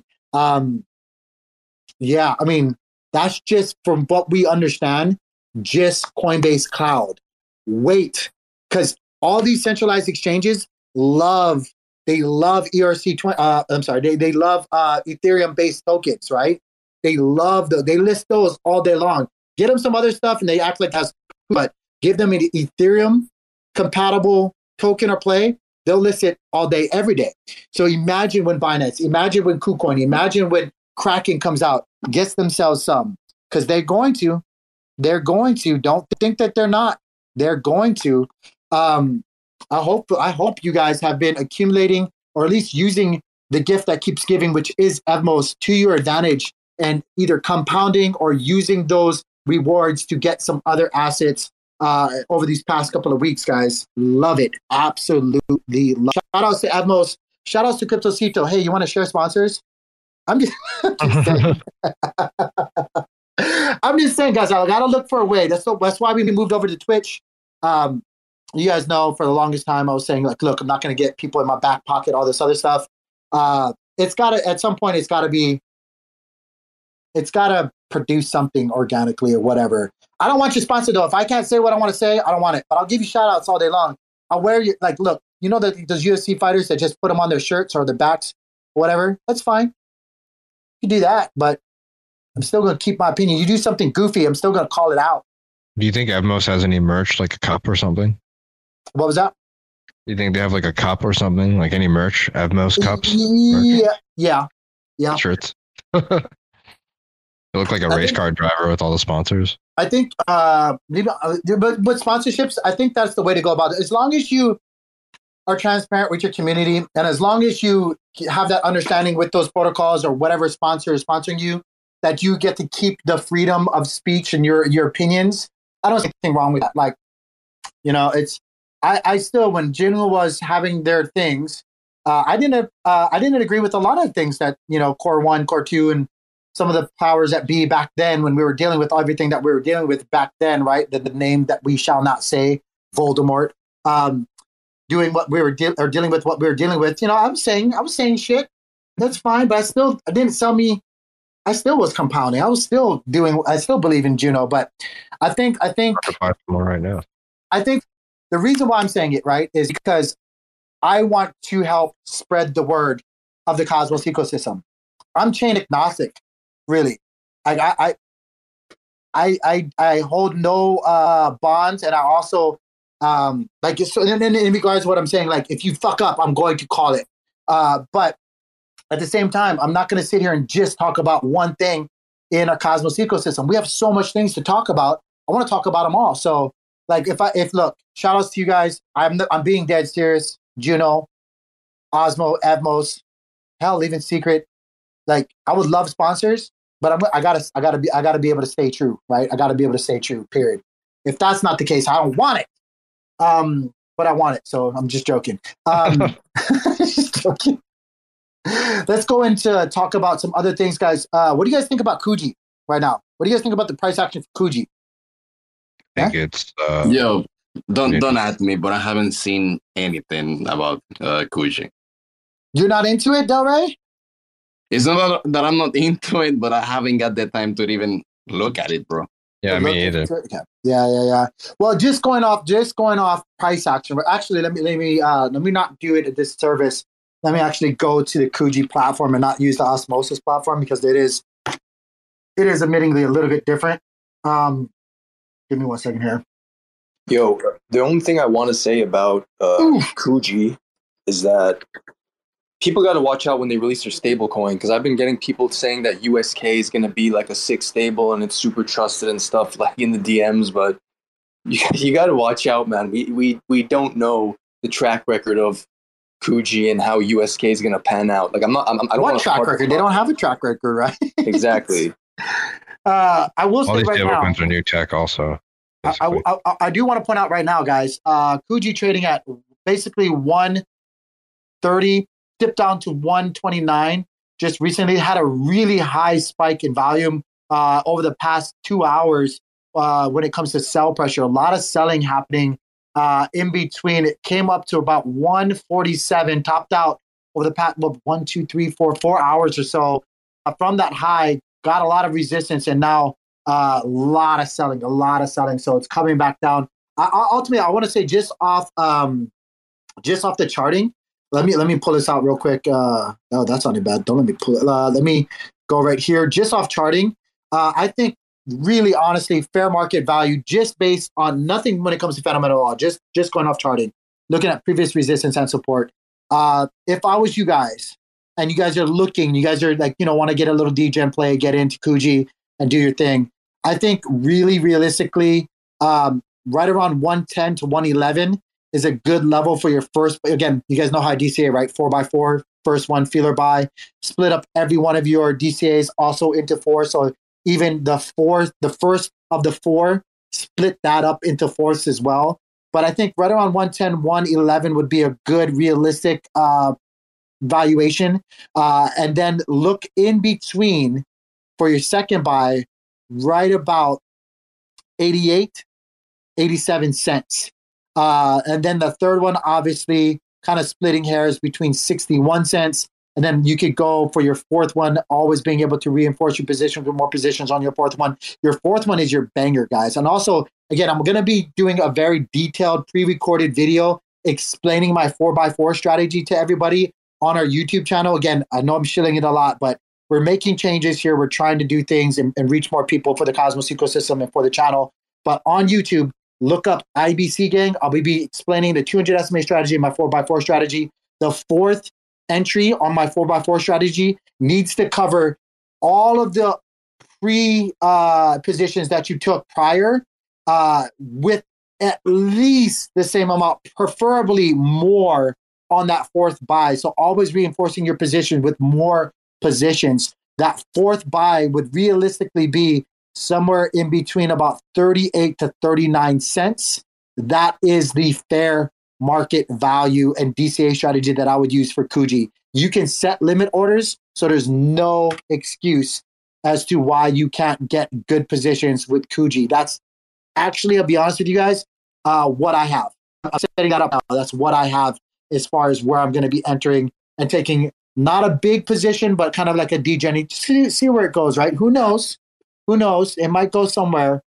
Yeah, I mean, that's just from what we understand, just Coinbase Cloud. Wait, because all these centralized exchanges love ERC20. I'm sorry, they love Ethereum-based tokens, right? They love they list those all day long. Get them some other stuff, and they act like that's, but give them an Ethereum compatible token or play, they'll list it all day, every day. So imagine when Binance, imagine when KuCoin, imagine when Kraken comes out, gets themselves some, because they're going to. Don't think that they're not. They're going to. I hope you guys have been accumulating, or at least using the gift that keeps giving, which is EVMOS, to your advantage, and either compounding or using those rewards to get some other assets over these past couple of weeks, guys. Love it. Absolutely. Shout outs to EVMOS. Shout outs to CryptoCito. Hey, you want to share sponsors? I'm just saying. I'm just saying, guys, I gotta look for a way. That's why we moved over to Twitch. You guys know, for the longest time I was saying, like, look, I'm not gonna get people in my back pocket, all this other stuff. It's gotta, at some point, it's gotta produce something organically or whatever. I don't want you sponsored though. If I can't say what I want to say, I don't want it. But I'll give you shout outs all day long. I'll wear you, like, look, you know that those UFC fighters that just put them on their shirts or their backs, whatever. That's fine. You do that, but I'm still going to keep my opinion. You do something goofy, I'm still going to call it out. Do you think EVMOS has any merch, like a cup or something? What was that? Do you think they have like a cup or something, like any merch? EVMOS cups? Yeah. Shirts? They look like a race car driver with all the sponsors. I think, but sponsorships, I think that's the way to go about it. As long as you are transparent with your community, and as long as you have that understanding with those protocols or whatever sponsor is sponsoring you, that you get to keep the freedom of speech and your opinions, I don't see anything wrong with that. Like, you know, it's I still, when Juno was having their things, I didn't agree with a lot of things that, you know, Core 1, Core 2, and some of the powers that be back then, when we were dealing with everything that we were dealing with back then, right? The name that we shall not say, Voldemort, doing what we were dealing with what we were dealing with. You know, I was saying shit. That's fine, but I still was compounding. I still believe in Juno, but I think more right now. I think the reason why I'm saying it, right, is because I want to help spread the word of the Cosmos ecosystem. I'm chain agnostic, really. I hold no bonds, and I also like, so in regards to what I'm saying, like, if you fuck up, I'm going to call it. But at the same time, I'm not going to sit here and just talk about one thing in our Cosmos ecosystem. We have so much things to talk about. I want to talk about them all. So, like, if look, shout outs to you guys. I'm being dead serious. Juno, Osmo, EVMOS, hell, even Secret. Like, I would love sponsors, but I gotta be able to stay true, right? I gotta be able to stay true. Period. If that's not the case, I don't want it. But I want it, so I'm just joking. Just joking. Let's go into talk about some other things, guys. What do you guys think about Kuji right now? What do you guys think about the price action for Kuji? I think it's yo, don't at me, but I haven't seen anything about Kuji. You're not into it, Del Rey? It's not that I'm not into it, but I haven't got the time to even look at it, bro. Yeah, me either. Yeah. Well, just going off price action. Actually, let me not do it at this service. Let me actually go to the Kuji platform and not use the Osmosis platform because it is admittingly a little bit different. Give me 1 second here. Yo, the only thing I want to say about Kuji is that people got to watch out when they release their stable coin, because I've been getting people saying that USK is going to be like a 6 stable and it's super trusted and stuff like in the DMs, but you got to watch out, man. We don't know the track record of Kuji and how USK is going to pan out. Like I don't want track record. They don't have a track record, right? Exactly. I will say all these right now, coins are new tech also. I do want to point out right now, guys, Kuji trading at basically 130, dipped down to 129. Just recently had a really high spike in volume over the past 2 hours when it comes to sell pressure. A lot of selling happening in between. It came up to about 147, topped out over the past 4 hours or so. From that high, got a lot of resistance, and now a lot of selling. So it's coming back down. Ultimately, I want to say just off the charting. Let me pull this out real quick. No, that's not bad. Don't let me pull it. Let me go right here. Just off charting. I think really honestly fair market value just based on nothing when it comes to fundamental law. Just going off charting, looking at previous resistance and support. If I was you guys, and you guys are looking, you guys are like, want to get a little degen play, get into Kuji and do your thing. I think really realistically, right around 110 to 111 is a good level for your first. Again, you guys know how DCA, right? 4x4, first one, feeler buy, split up every one of your DCAs also into 4. So even the first of the 4, split that up into 4s as well. But I think right around 110, 111 would be a good realistic valuation. And then look in between for your second buy, right about 88, 87 cents. And then the third one, obviously, kind of splitting hairs between 61 cents. And then you could go for your fourth one, always being able to reinforce your position with more positions on your fourth one. Your fourth one is your banger, guys. And also, again, I'm going to be doing a very detailed pre-recorded video explaining my 4x4 strategy to everybody on our YouTube channel. Again, I know I'm shilling it a lot, but we're making changes here. We're trying to do things and reach more people for the Cosmos ecosystem and for the channel. But on YouTube, look up IBC Gang. I'll be explaining the 200 SMA strategy and my 4x4 strategy. The fourth entry on my 4x4 strategy needs to cover all of the positions that you took prior with at least the same amount, preferably more on that fourth buy. So always reinforcing your position with more positions. That fourth buy would realistically be somewhere in between about 38 to 39 cents. That is the fair market value and DCA strategy that I would use for Kuji. You can set limit orders, so there's no excuse as to why you can't get good positions with Kuji. That's actually, I'll be honest with you guys, what I have. I'm setting that up now. That's what I have as far as where I'm going to be entering and taking not a big position, but kind of like a degen. See where it goes, right? Who knows? It might go somewhere.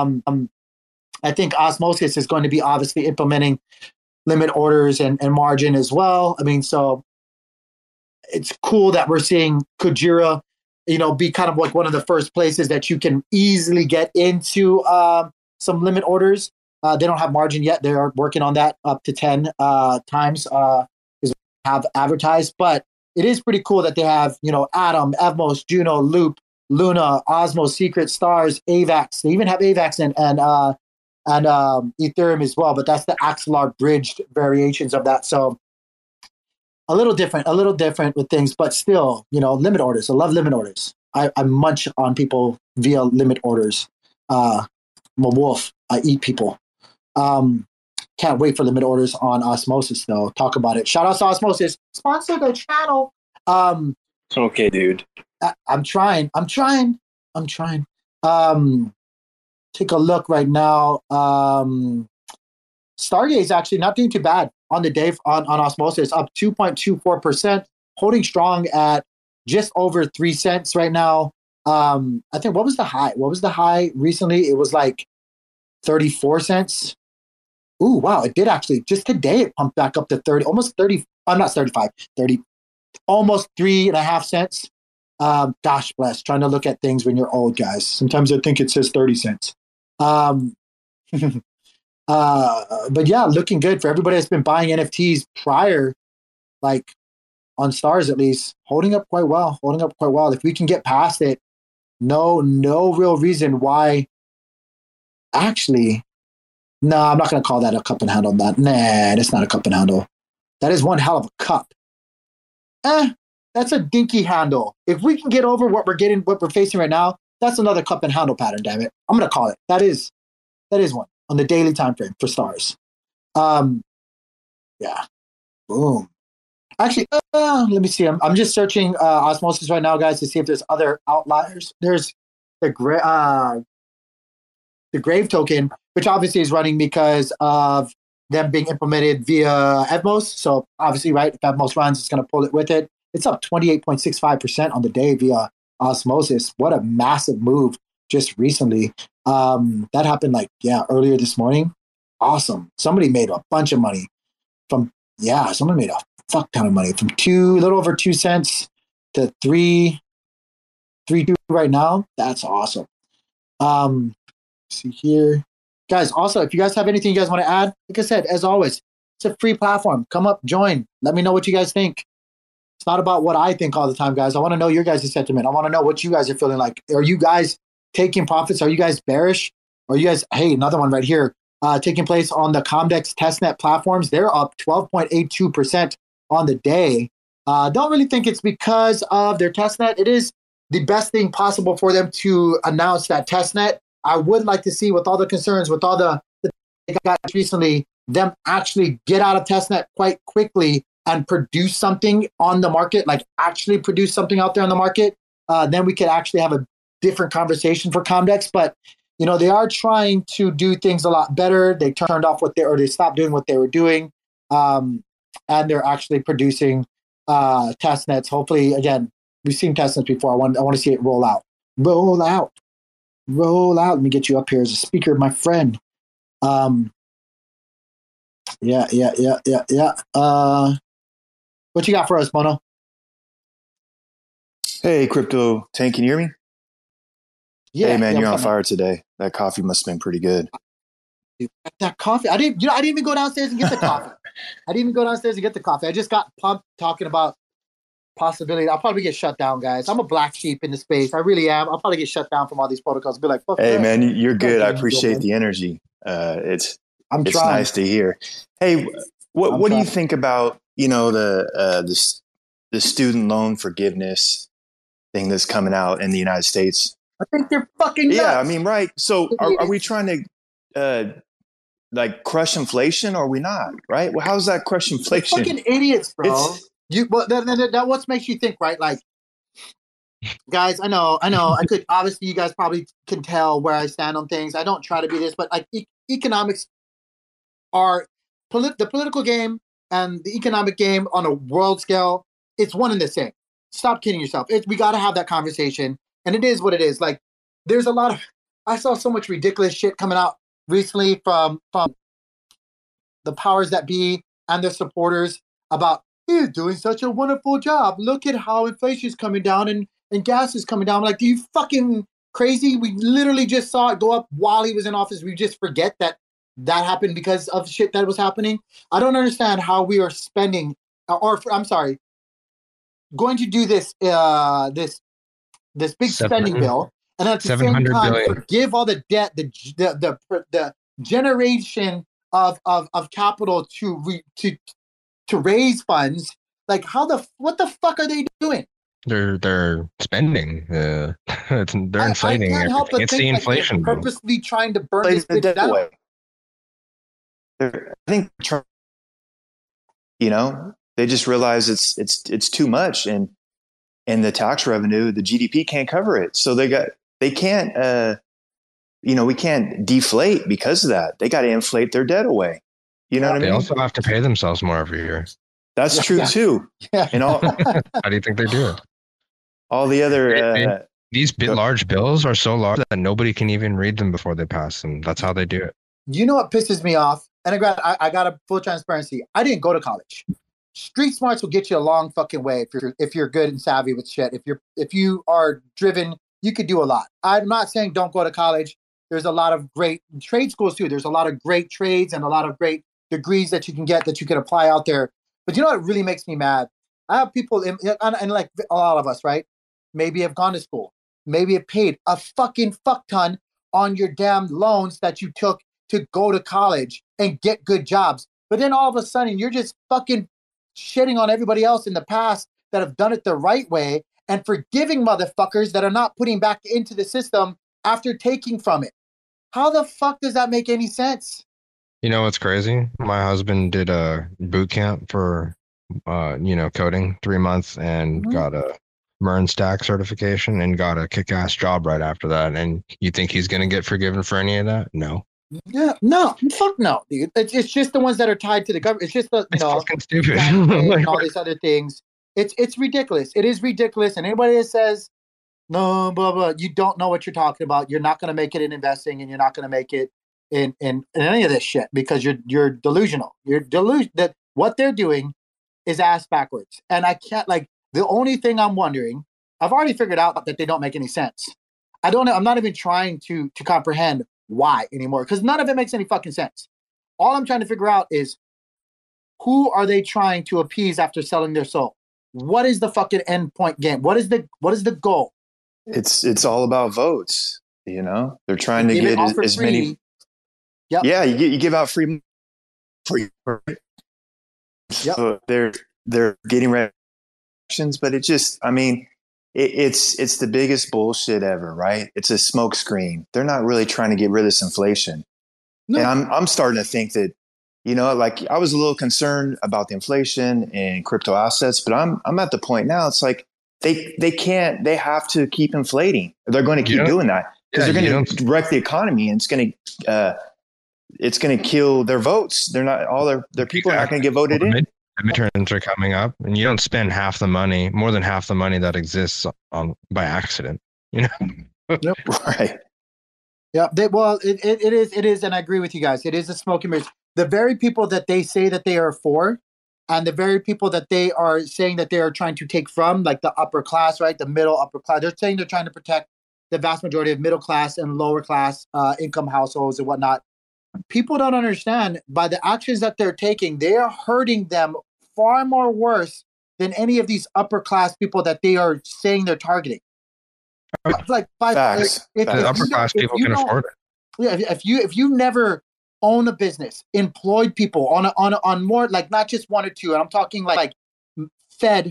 I think Osmosis is going to be obviously implementing limit orders and margin as well. I mean, so it's cool that we're seeing Kujira, be kind of like one of the first places that you can easily get into some limit orders. They don't have margin yet. They are working on that up to 10 times is have advertised. But it is pretty cool that they have, Atom, Evmos, Juno, Loop, Luna, Osmo, Secret, Stars, AVAX. They even have AVAX and Ethereum as well, but that's the Axelar bridged variations of that. So a little different with things, but still, limit orders. I love limit orders. I munch on people via limit orders. I'm a wolf. I eat people. Can't wait for limit orders on Osmosis, though. Talk about it. Shout out to Osmosis. Sponsor the channel. Okay, dude. I'm trying. Take a look right now. Stargate is actually not doing too bad on the day on Osmosis, up 2.24%, holding strong at just over 3 cents right now. I think what was the high? What was the high recently? It was like 34 cents. Ooh, wow! It did actually just today. It pumped back up to 30, almost 30, I'm not 35, 30, almost 3.5 cents. Gosh bless, trying to look at things when you're old, guys. Sometimes I think it says 30 cents. But yeah, looking good for everybody that's been buying NFTs prior, like on Stars at least, holding up quite well. If we can get past it, no real reason why. Actually, no, I'm not going to call that a cup and handle. Nah, that's not a cup and handle. That is one hell of a cup. That's a dinky handle. If we can get over what we're facing right now, that's another cup and handle pattern, damn it. I'm going to call it. That is one on the daily time frame for Stars. Yeah. Boom. Actually, let me see. I'm just searching Osmosis right now, guys, to see if there's other outliers. There's the Grave token, which obviously is running because of them being implemented via Evmos. So obviously, right, if Evmos runs, it's going to pull it with it. It's up 28.65% on the day via Osmosis. What a massive move just recently. That happened earlier this morning. Awesome. Somebody made a bunch of money someone made a fuck ton of money from a little over 2 cents to 3.2 right now. That's awesome. See here, guys. Also, if you guys have anything you guys want to add, like I said, as always, it's a free platform. Come up, join. Let me know what you guys think. It's not about what I think all the time, guys. I want to know your guys' sentiment. I want to know what you guys are feeling like. Are you guys taking profits? Are you guys bearish? Are you guys, hey, another one right here, taking place on the Comdex testnet platforms. They're up 12.82% on the day. Don't really think it's because of their testnet. It is the best thing possible for them to announce that testnet. I would like to see, with all the concerns, with all the they got recently, them actually get out of testnet quite quickly and produce something on the market, like actually produce something out there on the market. Then we could actually have a different conversation for Comdex. But they are trying to do things a lot better. They turned off they stopped doing what they were doing, and they're actually producing testnets. Hopefully, again, we've seen testnets before. I want to see it roll out. Let me get you up here as a speaker, my friend. Yeah. What you got for us, Mono? Hey, Crypto Tank, can you hear me? Yeah. Hey, man, you're on fire today. That coffee must have been pretty good. Dude, that coffee. I didn't even go downstairs and get the coffee. I just got pumped talking about possibility. I'll probably get shut down, guys. I'm a black sheep in the space. I really am. I'll probably get shut down from all these protocols. Be like, fuck hey, that. man, you're good. I appreciate the energy. It's nice to hear. Hey, what do you think about the student loan forgiveness thing that's coming out in the United States? I think they're fucking nuts. Yeah, I mean, right. So are we trying to crush inflation, or are we not? Right? Well, how's that crush inflation? They're fucking idiots, bro. That what makes you think, right? Like, guys, I know. I could obviously, you guys probably can tell where I stand on things. I don't try to be this, but like economics are the political game and the economic game on a world scale. It's one and the same. Stop kidding yourself. We got to have that conversation, and it is what it is. Like, there's a lot of. I saw so much ridiculous shit coming out recently from the powers that be and their supporters about he's doing such a wonderful job. Look at how inflation is coming down and gas is coming down. I'm like, do you fucking crazy? We literally just saw it go up while he was in office. We just forget that happened because of shit that was happening. I don't understand how we are spending, going to do this big spending bill, and at the same time forgive all the debt, the generation of capital to raise funds. Like, what the fuck are they doing? They're spending. They're inflating. I can't help but it's think the inflation. They're purposely trying to burn this bitch down. Away. I think they just realize it's too much, and the tax revenue, the GDP can't cover it. So we can't deflate because of that. They got to inflate their debt away. You know what I mean? They also have to pay themselves more every year. That's true too. Yeah. And all, how do you think they do it? All the other these large bills are so large that nobody can even read them before they pass them. That's how they do it. You know what pisses me off? And I got a full transparency. I didn't go to college. street smarts will get you a long fucking way if you're good and savvy with shit. If you are driven, you could do a lot. I'm not saying don't go to college. There's a lot of great trade schools too. There's a lot of great trades and a lot of great degrees that you can get that you can apply out there. But you know what really makes me mad? I have people, and like a lot of us, right? Maybe have gone to school. Maybe have paid a fucking fuck ton on your damn loans that you took to go to college and get good jobs. But then all of a sudden, you're just fucking shitting on everybody else in the past that have done it the right way and forgiving motherfuckers that are not putting back into the system after taking from it. How the fuck does that make any sense? You know what's crazy? My husband did a boot camp for, coding 3 months and got a MERN stack certification and got a kick-ass job right after that. And you think he's going to get forgiven for any of that? No. Yeah, no, fuck no, dude. It's just the ones that are tied to the government. It's just the, it's fucking stupid. And all these other things. It's ridiculous. It is ridiculous. And anybody that says, no, blah, blah, you don't know what you're talking about. You're not going to make it in investing and you're not going to make it in any of this shit because you're delusional. You're that what they're doing is ass backwards. And I can't, like, the only thing I'm wondering, I've already figured out that they don't make any sense. I don't know. I'm not even trying to comprehend why anymore because none of it makes any fucking sense. All I'm trying to figure out is who are they trying to appease after selling their soul? What is the fucking end point game? What is the goal? It's all about votes. You know, they're trying to get as many. Yep. Yeah, you give out free. Yep. So they're getting elections, but it just, I mean, it's the biggest bullshit ever, right? It's a smokescreen. They're not really trying to get rid of this inflation. No. And I'm starting to think that, you know, like I was a little concerned about the inflation and crypto assets, but I'm at the point now. It's like they have to keep inflating. They're going to keep doing that because they're going to wreck the economy, and it's going to kill their votes. They're not all their people are not going to get voted in. Midterms are coming up, and you don't spend more than half the money that exists by accident. You know, yep. Right? Yeah. It is, and I agree with you guys. It is a smoke and mirrors. The very people that they say that they are for, and the very people that they are saying that they are trying to take from, like the upper class, right, the middle upper class. They're saying they're trying to protect the vast majority of middle class and lower class income households and whatnot. People don't understand by the actions that they're taking, they are hurting them far more worse than any of these upper class people that they are saying they're targeting. Like facts. Upper class people can afford it. Yeah, if you never own a business, employed people on more, like not just one or two, and I'm talking like fed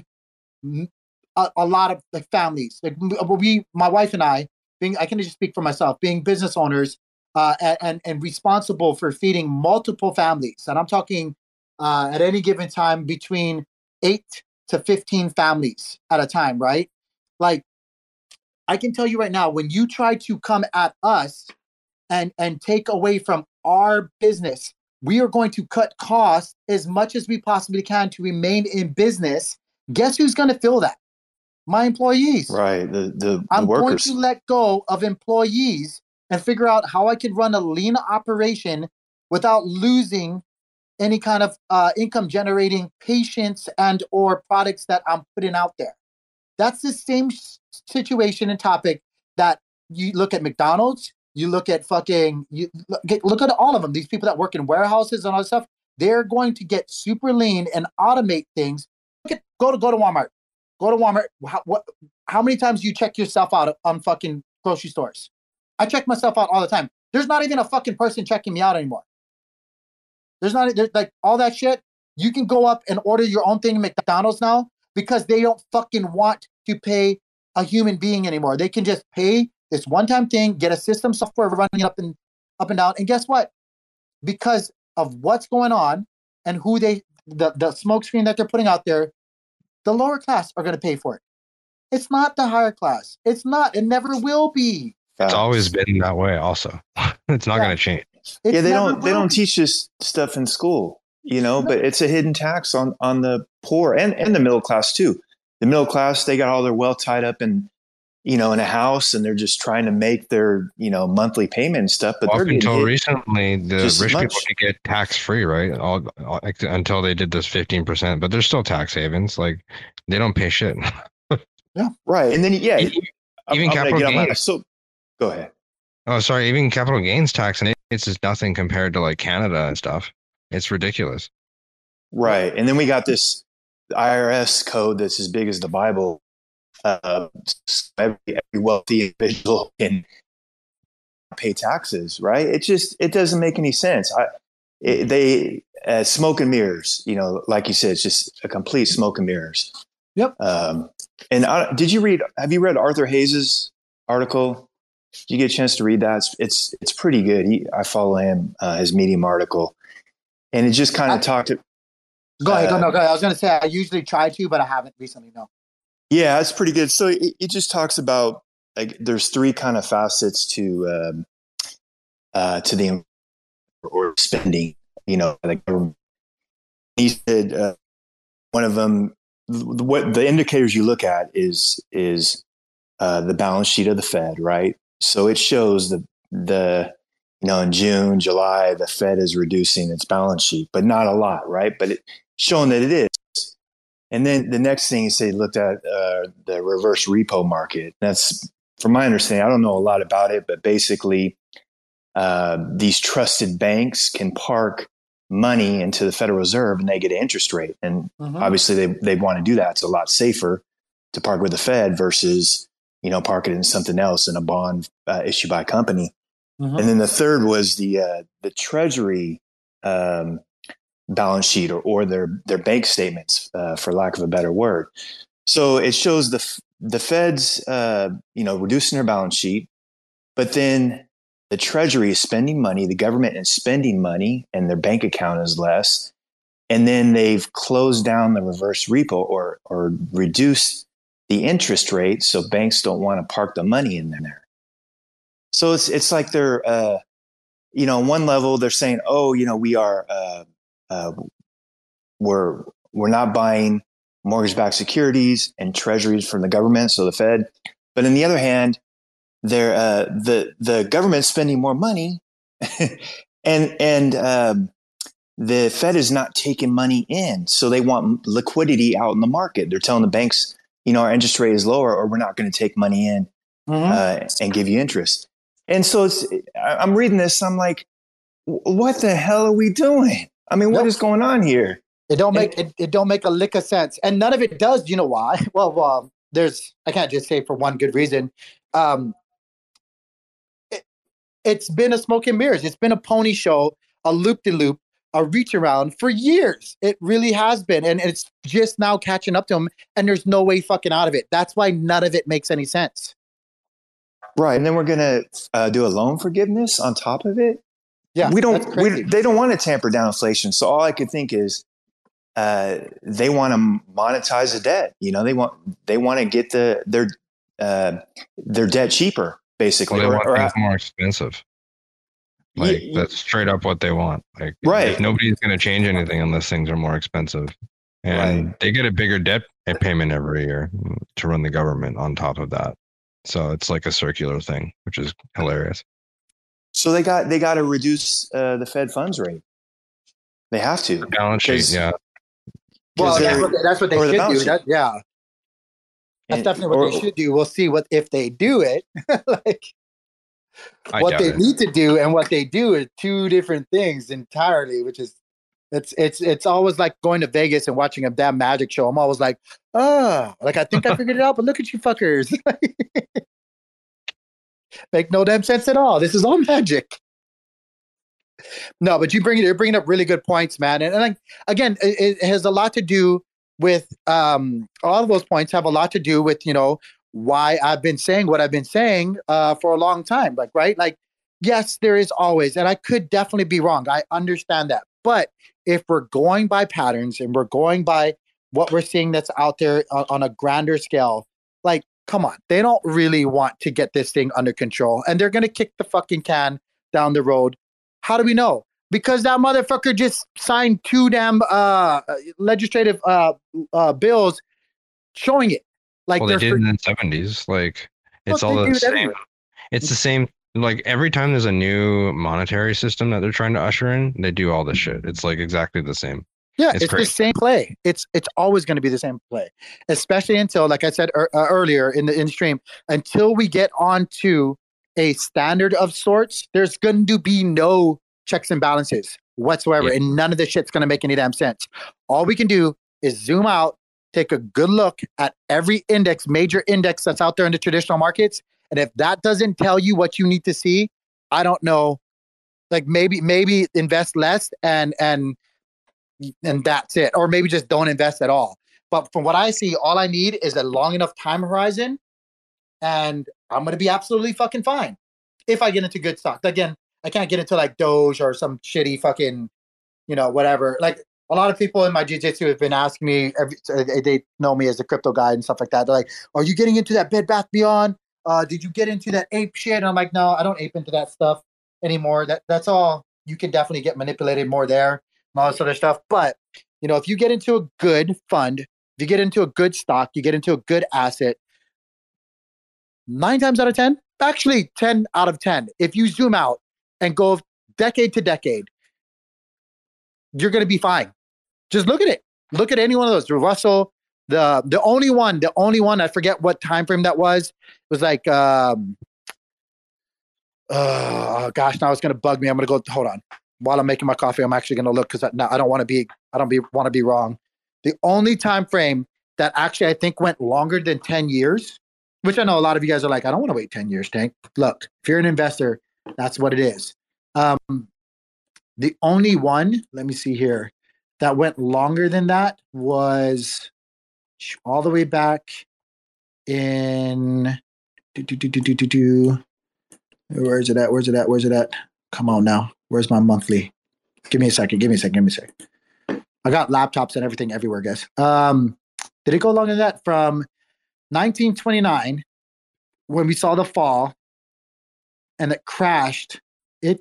a lot of like families. Like my wife and I can just speak for myself, being business owners. And responsible for feeding multiple families. And I'm talking at any given time between 8 to 15 families at a time, right? Like, I can tell you right now, when you try to come at us and take away from our business, we are going to cut costs as much as we possibly can to remain in business. Guess who's going to fill that? My employees. Right. The I'm workers. going to let go of employees and figure out how I could run a lean operation without losing any kind of income generating patients and or products that I'm putting out there. That's the same situation and topic that you look at McDonald's, you look at look at all of them. These people that work in warehouses and all that stuff, they're going to get super lean and automate things. Go to Walmart. Go to Walmart. How many times do you check yourself out on fucking grocery stores? I check myself out all the time. There's not even a fucking person checking me out anymore. There's like all that shit. You can go up and order your own thing at McDonald's now because they don't fucking want to pay a human being anymore. They can just pay this one-time thing, get a system software running up and down. And guess what? Because of what's going on and who the smoke screen that they're putting out there, the lower class are going to pay for it. It's not the higher class. It's not. It never will be. It's always been that way. Also, it's not going to change. They don't teach this stuff in school, you know. But it's a hidden tax on the poor and the middle class too. The middle class, they got all their wealth tied up in in a house and they're just trying to make their, monthly payment and stuff. But Up they're getting until hit recently, the just as rich people much. could get tax free, right? Until they did this 15%, but there's still tax havens. Like they don't pay shit. Yeah, right. And then Even capital gains. So go ahead. Oh, sorry. Even capital gains tax, and it's just nothing compared to like Canada and stuff. It's ridiculous. Right. And then we got this IRS code that's as big as the Bible. Every wealthy individual can pay taxes, right? It doesn't make any sense. They smoke and mirrors, like you said, it's just a complete smoke and mirrors. Yep. And have you read Arthur Hayes's article? Did you get a chance to read that? It's pretty good. I follow him, his Medium article, and it just kind of talked to. Go ahead. Go ahead. I was going to say I usually try to, but I haven't recently. No. Yeah, it's pretty good. So it just talks about like there's three kind of facets to the or spending. The government. He said one of them. What the indicators you look at is the balance sheet of the Fed, right? So it shows the in June, July, the Fed is reducing its balance sheet, but not a lot, right? But it's showing that it is. And then the next thing he looked at the reverse repo market. That's, from my understanding, I don't know a lot about it, but basically these trusted banks can park money into the Federal Reserve and they get an interest rate. And obviously they want to do that. It's a lot safer to park with the Fed versus, park it in something else, in a bond issued by a company. And then the third was the Treasury balance sheet or their bank statements, for lack of a better word. So it shows the Fed's, reducing their balance sheet, but then the Treasury is spending money, the government is spending money, and their bank account is less. And then they've closed down the reverse repo or reduced the interest rate, so banks don't want to park the money in there. So it's like they're, on one level they're saying, we are, we're not buying mortgage-backed securities and treasuries from the government, so the Fed. But on the other hand, they're the government's spending more money, and the Fed is not taking money in, so they want liquidity out in the market. They're telling the banks, our interest rate is lower, or we're not going to take money in and give you interest. And so I'm reading this, I'm like, what the hell are we doing? I mean, what is going on here? It don't make a lick of sense, and none of it does. You know why? Well, I can't just say for one good reason. It's been a smoke and mirrors. It's been a pony show, a loop-de-loop, a reach around for years. It really has been. And it's just now catching up to them. And there's no way fucking out of it. That's why none of it makes any sense. Right. And then we're going to do a loan forgiveness on top of it. Yeah. They don't want to tamper down inflation. So all I could think is they want to monetize the debt. They want to get their debt cheaper, basically. Well, they want things more expensive. That's straight up what they want. Right. Nobody's going to change anything unless things are more expensive. And they get a bigger debt payment every year to run the government on top of that. So it's like a circular thing, which is hilarious. So they got to reduce the Fed funds rate. They have to. The balance sheet, yeah. Well, that's what they should do. That's definitely what they should do. We'll see if they do it. What they need to do and what they do are two different things entirely, which is it's always like going to Vegas and watching a damn magic show. I'm always like, I think I figured it out, but look at you fuckers. Make no damn sense at all. This is all magic. No, but you're bringing up really good points, man. And again, it has a lot to do with all of those points have a lot to do with, why I've been saying what I've been saying for a long time. Yes, there is always, and I could definitely be wrong. I understand that. But if we're going by patterns and we're going by what we're seeing that's out there on a grander scale, come on, they don't really want to get this thing under control. And they're going to kick the fucking can down the road. How do we know? Because that motherfucker just signed 2 damn legislative bills showing it. They did in the 70s. It's all the same. It's the same. Like every time there's a new monetary system that they're trying to usher in, they do all this shit. It's like exactly the same. Yeah, it's the same play. It's always going to be the same play, especially until, like I said earlier in the stream, until we get onto a standard of sorts. There's going to be no checks and balances whatsoever, and none of this shit's going to make any damn sense. All we can do is zoom out, take a good look at every index, major index that's out there in the traditional markets, and if that doesn't tell you what you need to see, I don't know. Like maybe invest less and that's it. Or maybe just don't invest at all. But from what I see, all I need is a long enough time horizon and I'm going to be absolutely fucking fine if I get into good stock. Again, I can't get into like Doge or some shitty fucking, whatever. Like a lot of people in my jiu-jitsu have been asking me, they know me as a crypto guy and stuff like that. They're like, are you getting into that Bed Bath Beyond? Did you get into that ape shit? And I'm like, no, I don't ape into that stuff anymore. That's all. You can definitely get manipulated more there. All this other stuff. But, if you get into a good fund, if you get into a good stock, you get into a good asset, 9 times out of 10, actually 10 out of 10, if you zoom out and go decade to decade, you're going to be fine. Just look at it. Look at any one of those. The Russell, the only one, I forget what time frame that was. It was like, oh gosh, now it's going to bug me. I'm going to go, hold on. While I'm making my coffee, I'm actually going to look because I don't want to be wrong. The only time frame that actually I think went longer than 10 years, which I know a lot of you guys are like, I don't want to wait 10 years, Tank. Look, if you're an investor, that's what it is. The only one, let me see here, that went longer than that was all the way back in where's it at? Come on now. Where's my monthly? Give me a second. I got laptops and everything everywhere, guys. Did it go longer than that? From 1929, when we saw the fall, and it crashed. Then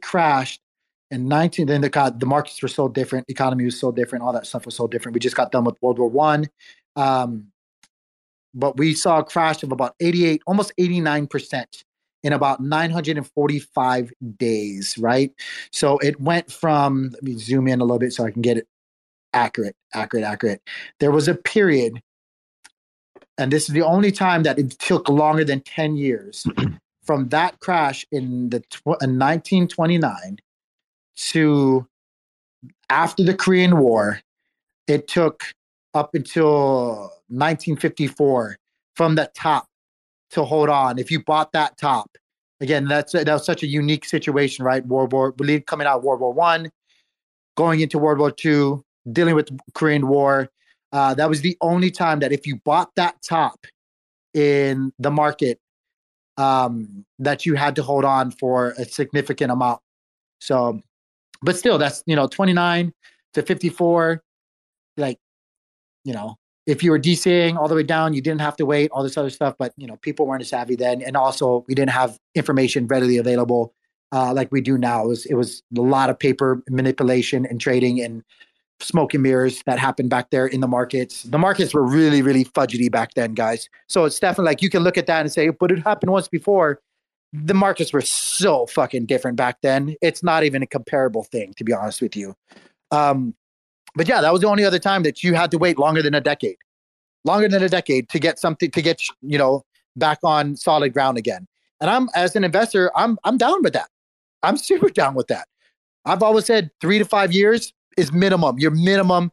the markets were so different, economy was so different, all that stuff was so different. We just got done with World War I. But we saw a crash of about 88, almost 89%. In about 945 days, right? So it went from, let me zoom in a little bit so I can get it accurate. There was a period, and this is the only time that it took longer than 10 years, from that crash in 1929 to after the Korean War, it took up until 1954 from the top to hold on. If you bought that top, again, that was such a unique situation, right? Coming out of World War I, going into World War II, dealing with the Korean War. That was the only time that if you bought that top in the market, that you had to hold on for a significant amount. So, but still, that's 29 to 54, like, if you were DCAing all the way down, you didn't have to wait, all this other stuff. But, people weren't as savvy then. And also, we didn't have information readily available like we do now. It was a lot of paper manipulation and trading and smoke and mirrors that happened back there in the markets. The markets were really, really fudgety back then, guys. So it's definitely like you can look at that and say, but it happened once before. The markets were so fucking different back then. It's not even a comparable thing, to be honest with you. But yeah, that was the only other time that you had to wait longer than a decade to get something, to get, back on solid ground again. And as an investor, I'm down with that. I'm super down with that. I've always said 3 to 5 years is your minimum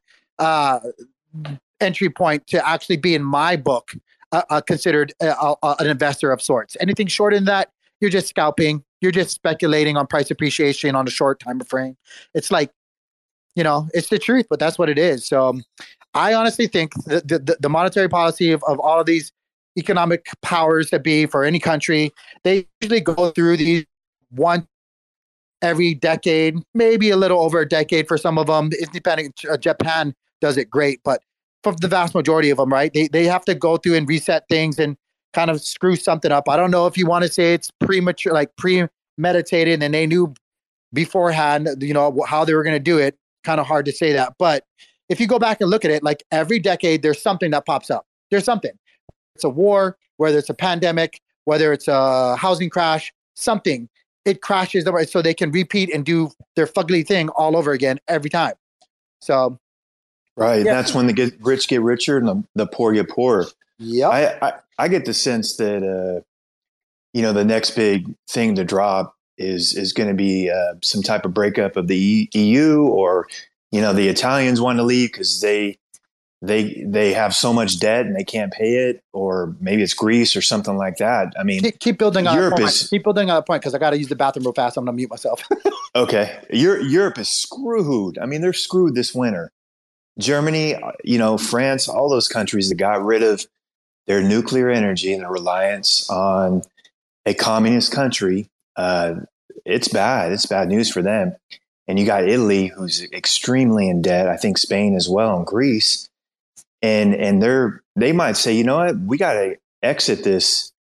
entry point to actually be, in my book, considered an investor of sorts. Anything shorter than that, you're just scalping. You're just speculating on price appreciation on a short time frame. It's like, it's the truth, but that's what it is. So I honestly think the monetary policy of all of these economic powers that be for any country, they usually go through these one every decade, maybe a little over a decade for some of them. It's depending. Japan does it great, but for the vast majority of them, right? They have to go through and reset things and kind of screw something up. I don't know if you want to say it's premature, like premeditated, and they knew beforehand, how they were going to do it. Kind of hard to say that, but if you go back and look at it, like every decade, there's something that pops up. There's something. It's a war, whether it's a pandemic, whether it's a housing crash, something, it crashes them, so they can repeat and do their fugly thing all over again every time. So, right, yeah. That's when the rich get richer and the poor get poorer. Yeah, I get the sense that the next big thing to drop is going to be some type of breakup of the EU, or the Italians want to leave because they have so much debt and they can't pay it, or maybe it's Greece or something like that. I mean, keep building on Europe keep building on a point, because I got to use the bathroom real fast. I'm going to mute myself. Okay, Europe is screwed. I mean, they're screwed this winter. Germany, France, all those countries that got rid of their nuclear energy and their reliance on a communist country, it's bad. It's bad news for them. And you got Italy, who's extremely in debt. I think Spain as well, and Greece. And they might say, you know what, we got to exit this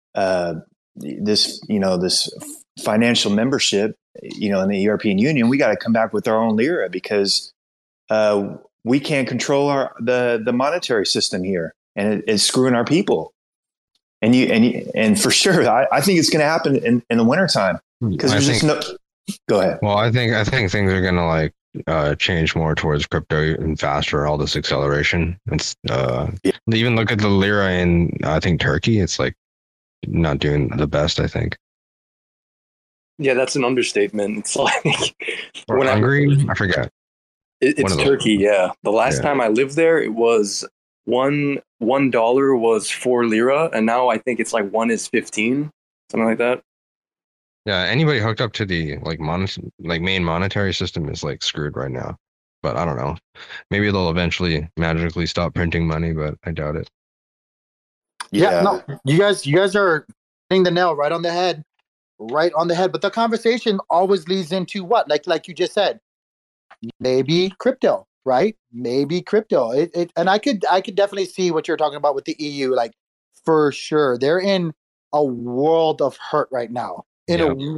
financial membership, in the European Union. We got to come back with our own lira, because we can't control the monetary system here, and it's screwing our people. And for sure, I think it's going to happen in the wintertime, because there's just no. Go ahead. Well, I think things are going to change more towards crypto and faster. All this acceleration. It's even look at the lira in I think Turkey. It's like not doing the best, I think. Yeah, that's an understatement. It's like when Hungary, I forget. It's Turkey. Yeah, the last time I lived there, it was $1 was 4 lira, and now I think it's like 1 is 15, something like that. Yeah, anybody hooked up to the main monetary system is like screwed right now. But I don't know. Maybe they'll eventually magically stop printing money, but I doubt it. Yeah, no, you guys are hitting the nail right on the head. Right on the head. But the conversation always leads into what? Like you just said. Maybe crypto, right? Maybe crypto. And I could definitely see what you're talking about with the EU, like for sure. They're in a world of hurt right now. I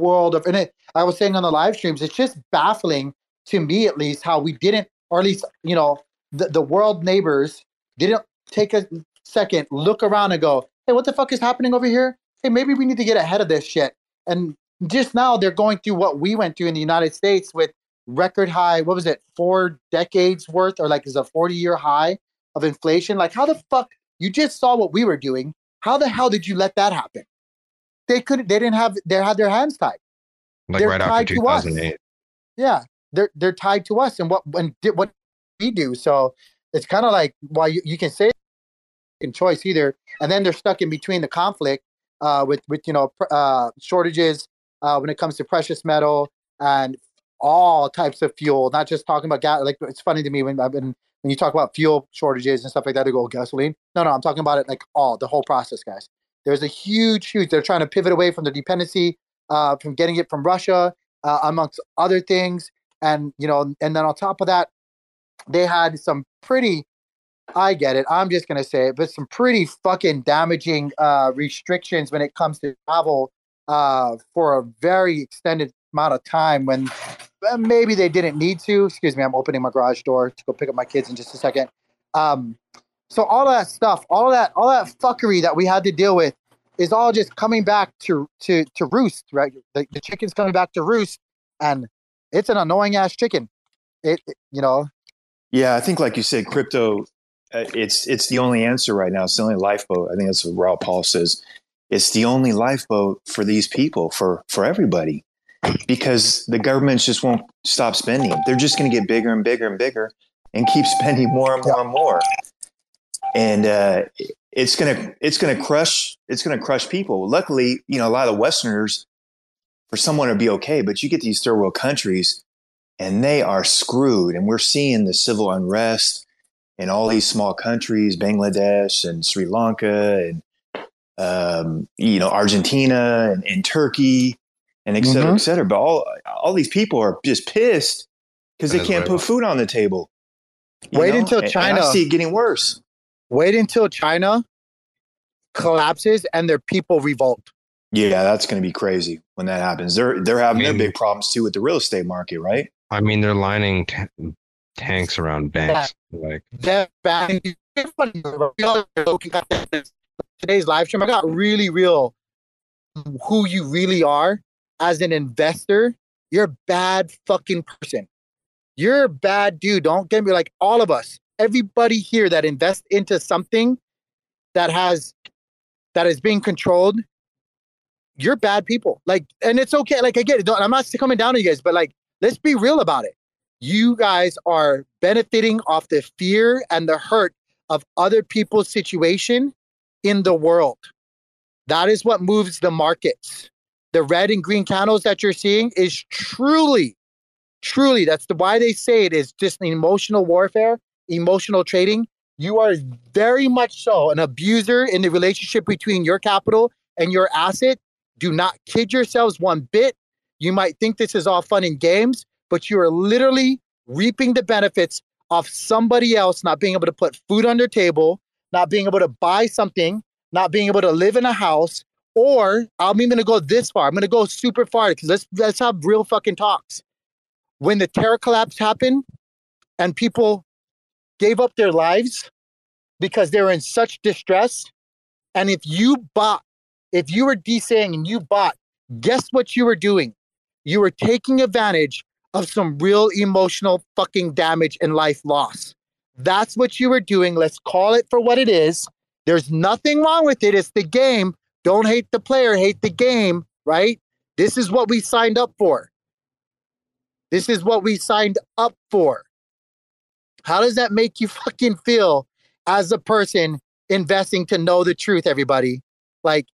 was saying on the live streams, it's just baffling to me, at least, how we didn't, or at least, the world neighbors didn't take a second, look around and go, hey, what the fuck is happening over here? Hey, maybe we need to get ahead of this shit. And just now they're going through what we went through in the United States with record high, 4 decades worth, or like is a 40-year high of inflation. Like, how the fuck, you just saw what we were doing. How the hell did you let that happen? They had their hands tied. Like they're right after 2008. Yeah, they're tied to us and what we do. So it's kind of like, while you can say in choice either, and then they're stuck in between the conflict with shortages when it comes to precious metal and all types of fuel. Not just talking about gas. Like, it's funny to me when you talk about fuel shortages and stuff like that, they go gasoline. No, I'm talking about it like the whole process, guys. There's a huge, they're trying to pivot away from the dependency from getting it from Russia, amongst other things. And, and then on top of that, they had some pretty, I get it, I'm just going to say it, but some pretty fucking damaging restrictions when it comes to travel for a very extended amount of time when maybe they didn't need to. Excuse me, I'm opening my garage door to go pick up my kids in just a second. So all that stuff, all that fuckery that we had to deal with is all just coming back to roost, right? The chicken's coming back to roost, and it's an annoying ass chicken. Yeah, I think like you said, crypto, it's the only answer right now. It's the only lifeboat. I think that's what Raul Paul says. It's the only lifeboat for these people, for everybody, because the governments just won't stop spending. They're just going to get bigger and bigger and bigger and keep spending more and more and more. And it's gonna crush people. Luckily, a lot of the Westerners, for someone to be okay, but you get these third world countries, and they are screwed. And we're seeing the civil unrest in all these small countries, Bangladesh and Sri Lanka, and Argentina and Turkey, and et cetera, et cetera. But all these people are just pissed because they can't put food on the table. Wait until China. And I see it getting worse. Wait until China collapses and their people revolt. Yeah, that's going to be crazy when that happens. They're having their big problems too with the real estate market, right? I mean, they're lining tanks around banks. Today's live stream, I got really real who you really are as an investor, you're a bad fucking person. You're a bad dude. Don't get me, like, all of us, everybody here that invests into something that is being controlled, you're bad people. Like, and it's okay. Like, I get it. I'm not coming down on you guys, but like, let's be real about it. You guys are benefiting off the fear and the hurt of other people's situation in the world. That is what moves the markets. The red and green candles that you're seeing is truly, that's why they say it is just emotional warfare, emotional trading. You are very much so an abuser in the relationship between your capital and your asset. Do not kid yourselves one bit. You might think this is all fun and games, but you are literally reaping the benefits of somebody else not being able to put food on their table, not being able to buy something, not being able to live in a house. Or I'm even going to go this far. I'm going to go super far because let's have real fucking talks. When the terror collapse happened and people gave up their lives because they were in such distress, and if you were DCing and you bought, guess what you were doing? You were taking advantage of some real emotional fucking damage and life loss. That's what you were doing. Let's call it for what it is. There's nothing wrong with it. It's the game. Don't hate the player, hate the game, right? This is what we signed up for. This is what we signed up for. How does that make you fucking feel as a person investing to know the truth, everybody? Like,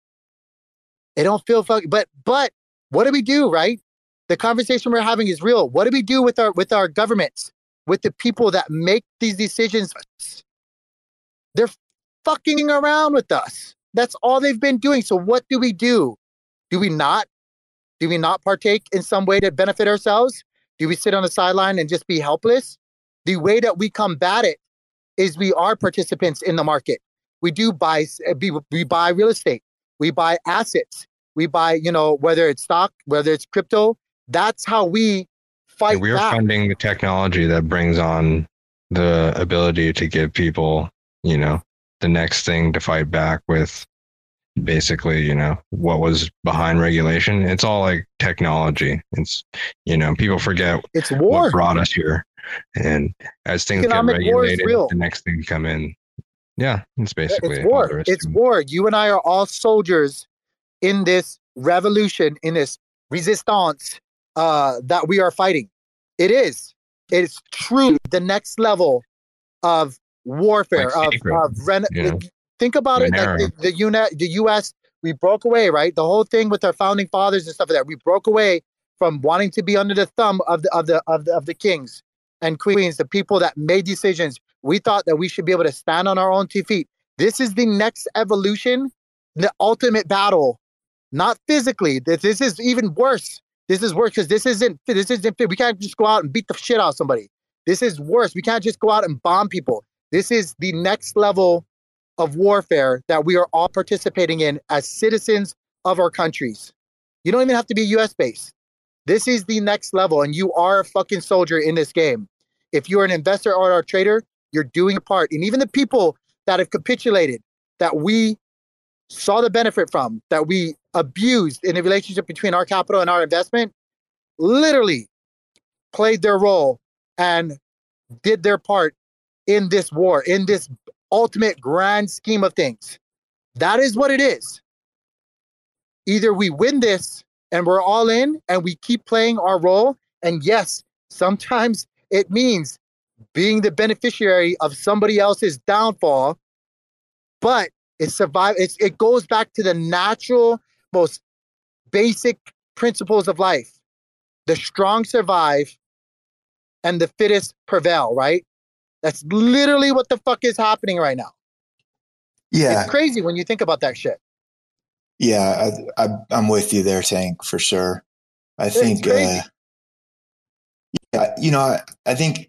it don't feel fucking, but what do we do, right? The conversation we're having is real. What do we do with our governments, with the people that make these decisions? They're fucking around with us. That's all they've been doing. So what do we do? Do we not partake in some way to benefit ourselves? Do we sit on the sideline and just be helpless? The way that we combat it is we are participants in the market. We buy real estate. We buy assets. We buy, whether it's stock, whether it's crypto. That's how we fight. And we are funding the technology that brings on the ability to give people, the next thing to fight back with. Basically, what was behind regulation. It's all like technology. It's, people forget it's war. What brought us here. And as things Economic get regulated, the next thing come in. Yeah, it's basically it's war. It's war. You and I are all soldiers in this revolution, in this resistance that we are fighting. It's truly the next level of warfare, think about it. Like the U.S., we broke away, right? The whole thing with our founding fathers and stuff like that. We broke away from wanting to be under the thumb of the kings and queens, the people that made decisions. We thought that we should be able to stand on our own 2 feet. This is the next evolution, the ultimate battle. Not physically. This is even worse. This is worse because this isn't. We can't just go out and beat the shit out of somebody. This is worse. We can't just go out and bomb people. This is the next level of warfare that we are all participating in as citizens of our countries. You don't even have to be US based. This is the next level, and you are a fucking soldier in this game. If you're an investor or a trader, you're doing a part. And even the people that have capitulated, that we saw the benefit from, that we abused in the relationship between our capital and our investment, literally played their role and did their part in this war, in this ultimate grand scheme of things. That is what it is. Either we win this and we're all in and we keep playing our role. And yes, sometimes it means being the beneficiary of somebody else's downfall, but it goes back to the natural, most basic principles of life. The strong survive and the fittest prevail, right? That's literally what the fuck is happening right now. Yeah. It's crazy when you think about that shit. Yeah, I'm with you there, Tank, for sure. I think, I think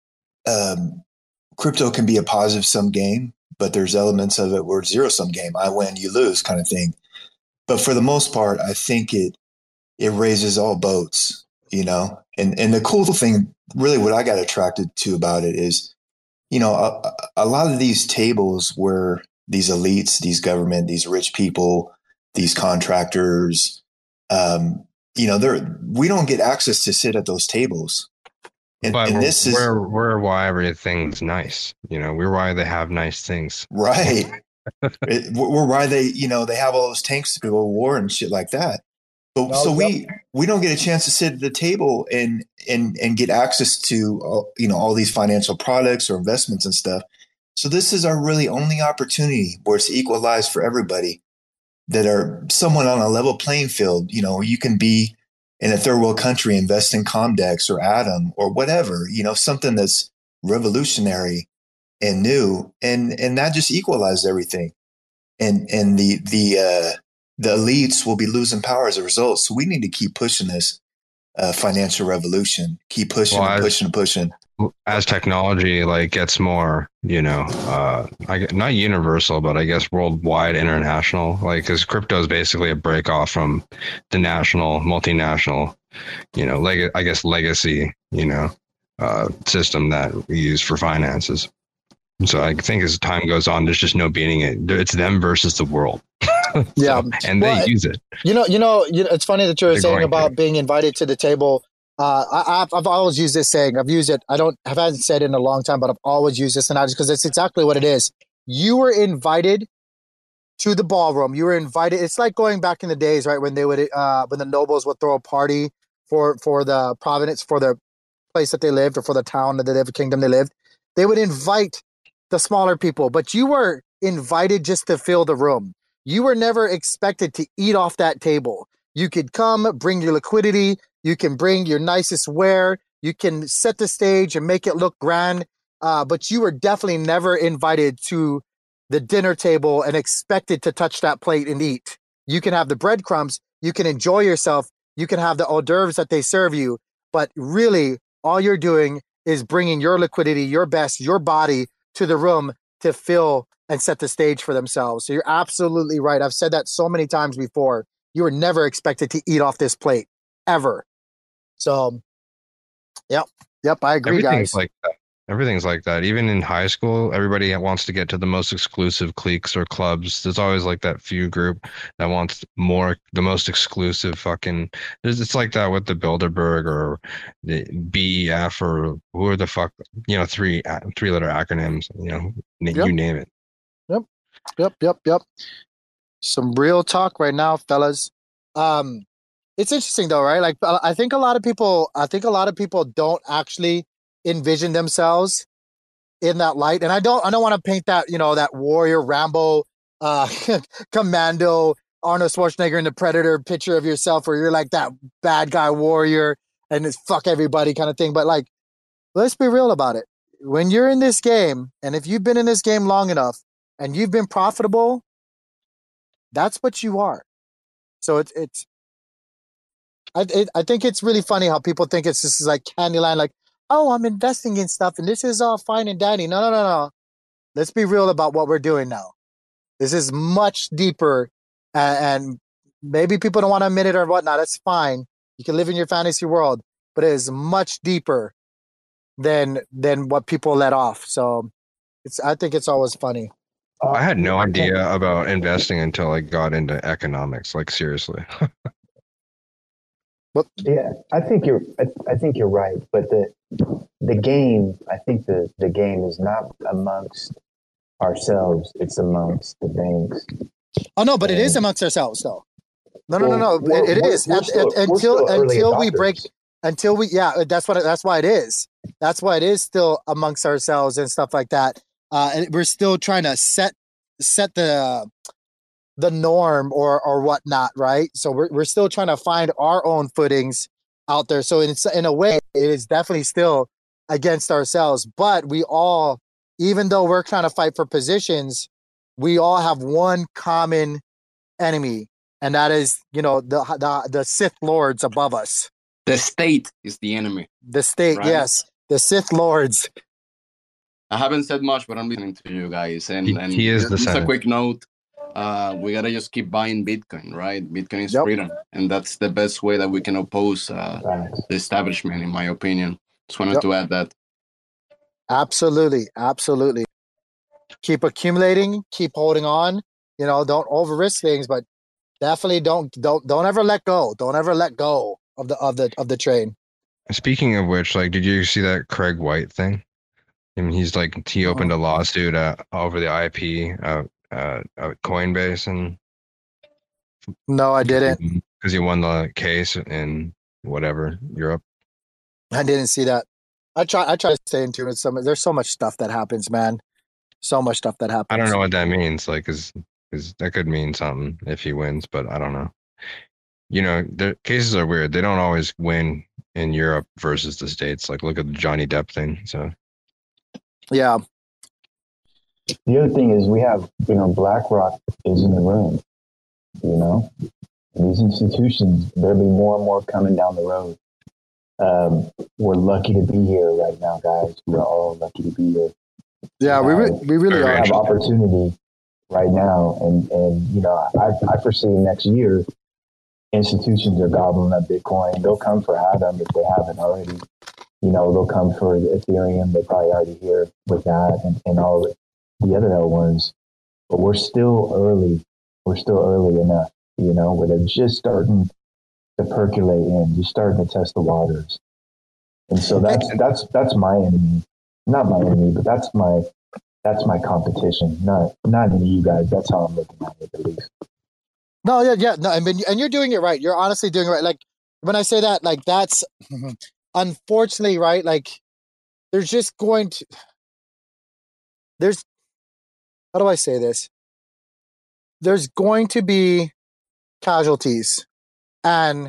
crypto can be a positive sum game, but there's elements of it where it's zero sum game. I win, you lose kind of thing. But for the most part, I think it raises all boats, and the cool thing, really what I got attracted to about it is, a lot of these tables where these elites, these government, these rich people, these contractors. We don't get access to sit at those tables. But we're why everything's nice. We're why they have nice things. Right. We're why they have all those tanks to go to war and shit like that. But we don't get a chance to sit at the table and get access to all these financial products or investments and stuff. So this is our really only opportunity where it's equalized for everybody that are somewhat on a level playing field. You can be in a third world country, invest in Comdex or Atom or whatever, something that's revolutionary and new, and that just equalized everything. And the elites will be losing power as a result. So we need to keep pushing this financial revolution, keep pushing and pushing. As technology gets more, not universal, but I guess worldwide, international, because crypto is basically a break off from the national, multinational, I guess legacy, system that we use for finances. So I think as time goes on, there's just no beating it. It's them versus the world. And they use it. It's funny that you're saying about being invited to the table. I've always used this saying. I've used it. I haven't said it in a long time, but I've always used this, and I just because it's exactly what it is. You were invited to the ballroom. You were invited. It's like going back in the days, right, when they would when the nobles would throw a party for the province, for the place that they lived, or for the town that they lived, kingdom they lived. They would invite the smaller people, but you were invited just to fill the room. You were never expected to eat off that table. You could come, bring your liquidity. You can bring your nicest wear. You can set the stage and make it look grand. But you were definitely never invited to the dinner table and expected to touch that plate and eat. You can have the breadcrumbs. You can enjoy yourself. You can have the hors d'oeuvres that they serve you. But really, all you're doing is bringing your liquidity, your best, your body to the room to fill and set the stage for themselves. So you're absolutely right. I've said that so many times before. You were never expected to eat off this plate, ever. So, yep, I agree, guys. Everything's like that. Even in high school, everybody wants to get to the most exclusive cliques or clubs. There's always that few group that wants the most exclusive fucking. It's like that with the Bilderberg or the BEF or who are the fuck, three-letter acronyms. You name it. Yep. Some real talk right now, fellas. It's interesting though, right? I think a lot of people don't actually envision themselves in that light. And I don't want to paint that, that warrior Rambo, commando, Arnold Schwarzenegger in the Predator picture of yourself where you're like that bad guy warrior and it's fuck everybody kind of thing. But let's be real about it. When you're in this game, and if you've been in this game long enough and you've been profitable, that's what you are. So I think it's really funny how people think it's just like Candyland, oh, I'm investing in stuff and this is all fine and dandy. No. Let's be real about what we're doing now. This is much deeper, and maybe people don't want to admit it or whatnot. That's fine. You can live in your fantasy world, but it is much deeper than what people let off. So I think it's always funny. I had no idea about investing until I got into economics. Seriously. Well, yeah, I think you're right. But the game, I think the game is not amongst ourselves; it's amongst the banks. Oh no, but it is amongst ourselves, though. No. It is until we break. Until we, that's why it is. That's why it is still amongst ourselves and stuff like that. And we're still trying to set the norm or whatnot, right? So we're still trying to find our own footings out there. So in a way, it is definitely still against ourselves. But we all, even though we're trying to fight for positions, we all have one common enemy, and that is, the Sith Lords above us. The state is the enemy. The state, right? Yes, the Sith Lords. I haven't said much, but I'm listening to you guys. And he is just a quick note. We gotta just keep buying Bitcoin, right? Bitcoin is freedom, and that's the best way that we can oppose the establishment, in my opinion. Just wanted to add that. Absolutely. Keep accumulating, keep holding on. Don't over risk things, but Definitely don't ever let go. Don't ever let go of the train. Speaking of which, like, did you see that Craig White thing? I mean, he opened a lawsuit over the IP Coinbase, and no, I didn't, because he won the case in whatever Europe. I didn't see that. I try to stay in tune with some. There's so much stuff that happens, man. So much stuff that happens. I don't know what that means, like, because that could mean something if he wins, but I don't know. You know, the cases are weird. They don't always win in Europe versus the States. Like, look at the Johnny Depp thing. So, yeah. The other thing is we have, BlackRock is in the room. These institutions, there'll be more and more coming down the road. We're lucky to be here right now, guys. We're all lucky to be here. Yeah, we really have opportunity right now, and I foresee next year institutions are gobbling up Bitcoin. They'll come for Atom if they haven't already. They'll come for Ethereum. They probably already here with that and all the other L1s. But we're still early. We're still early enough, where they're just starting to percolate in, just starting to test the waters. And so that's my enemy. Not my enemy, but that's my competition. Not any of you guys. That's how I'm looking at it, at least. No, yeah, no. I mean, and you're doing it right. You're honestly doing it right. Like when I say that, like that's unfortunately right. Like there's just going to how do I say this? There's going to be casualties, and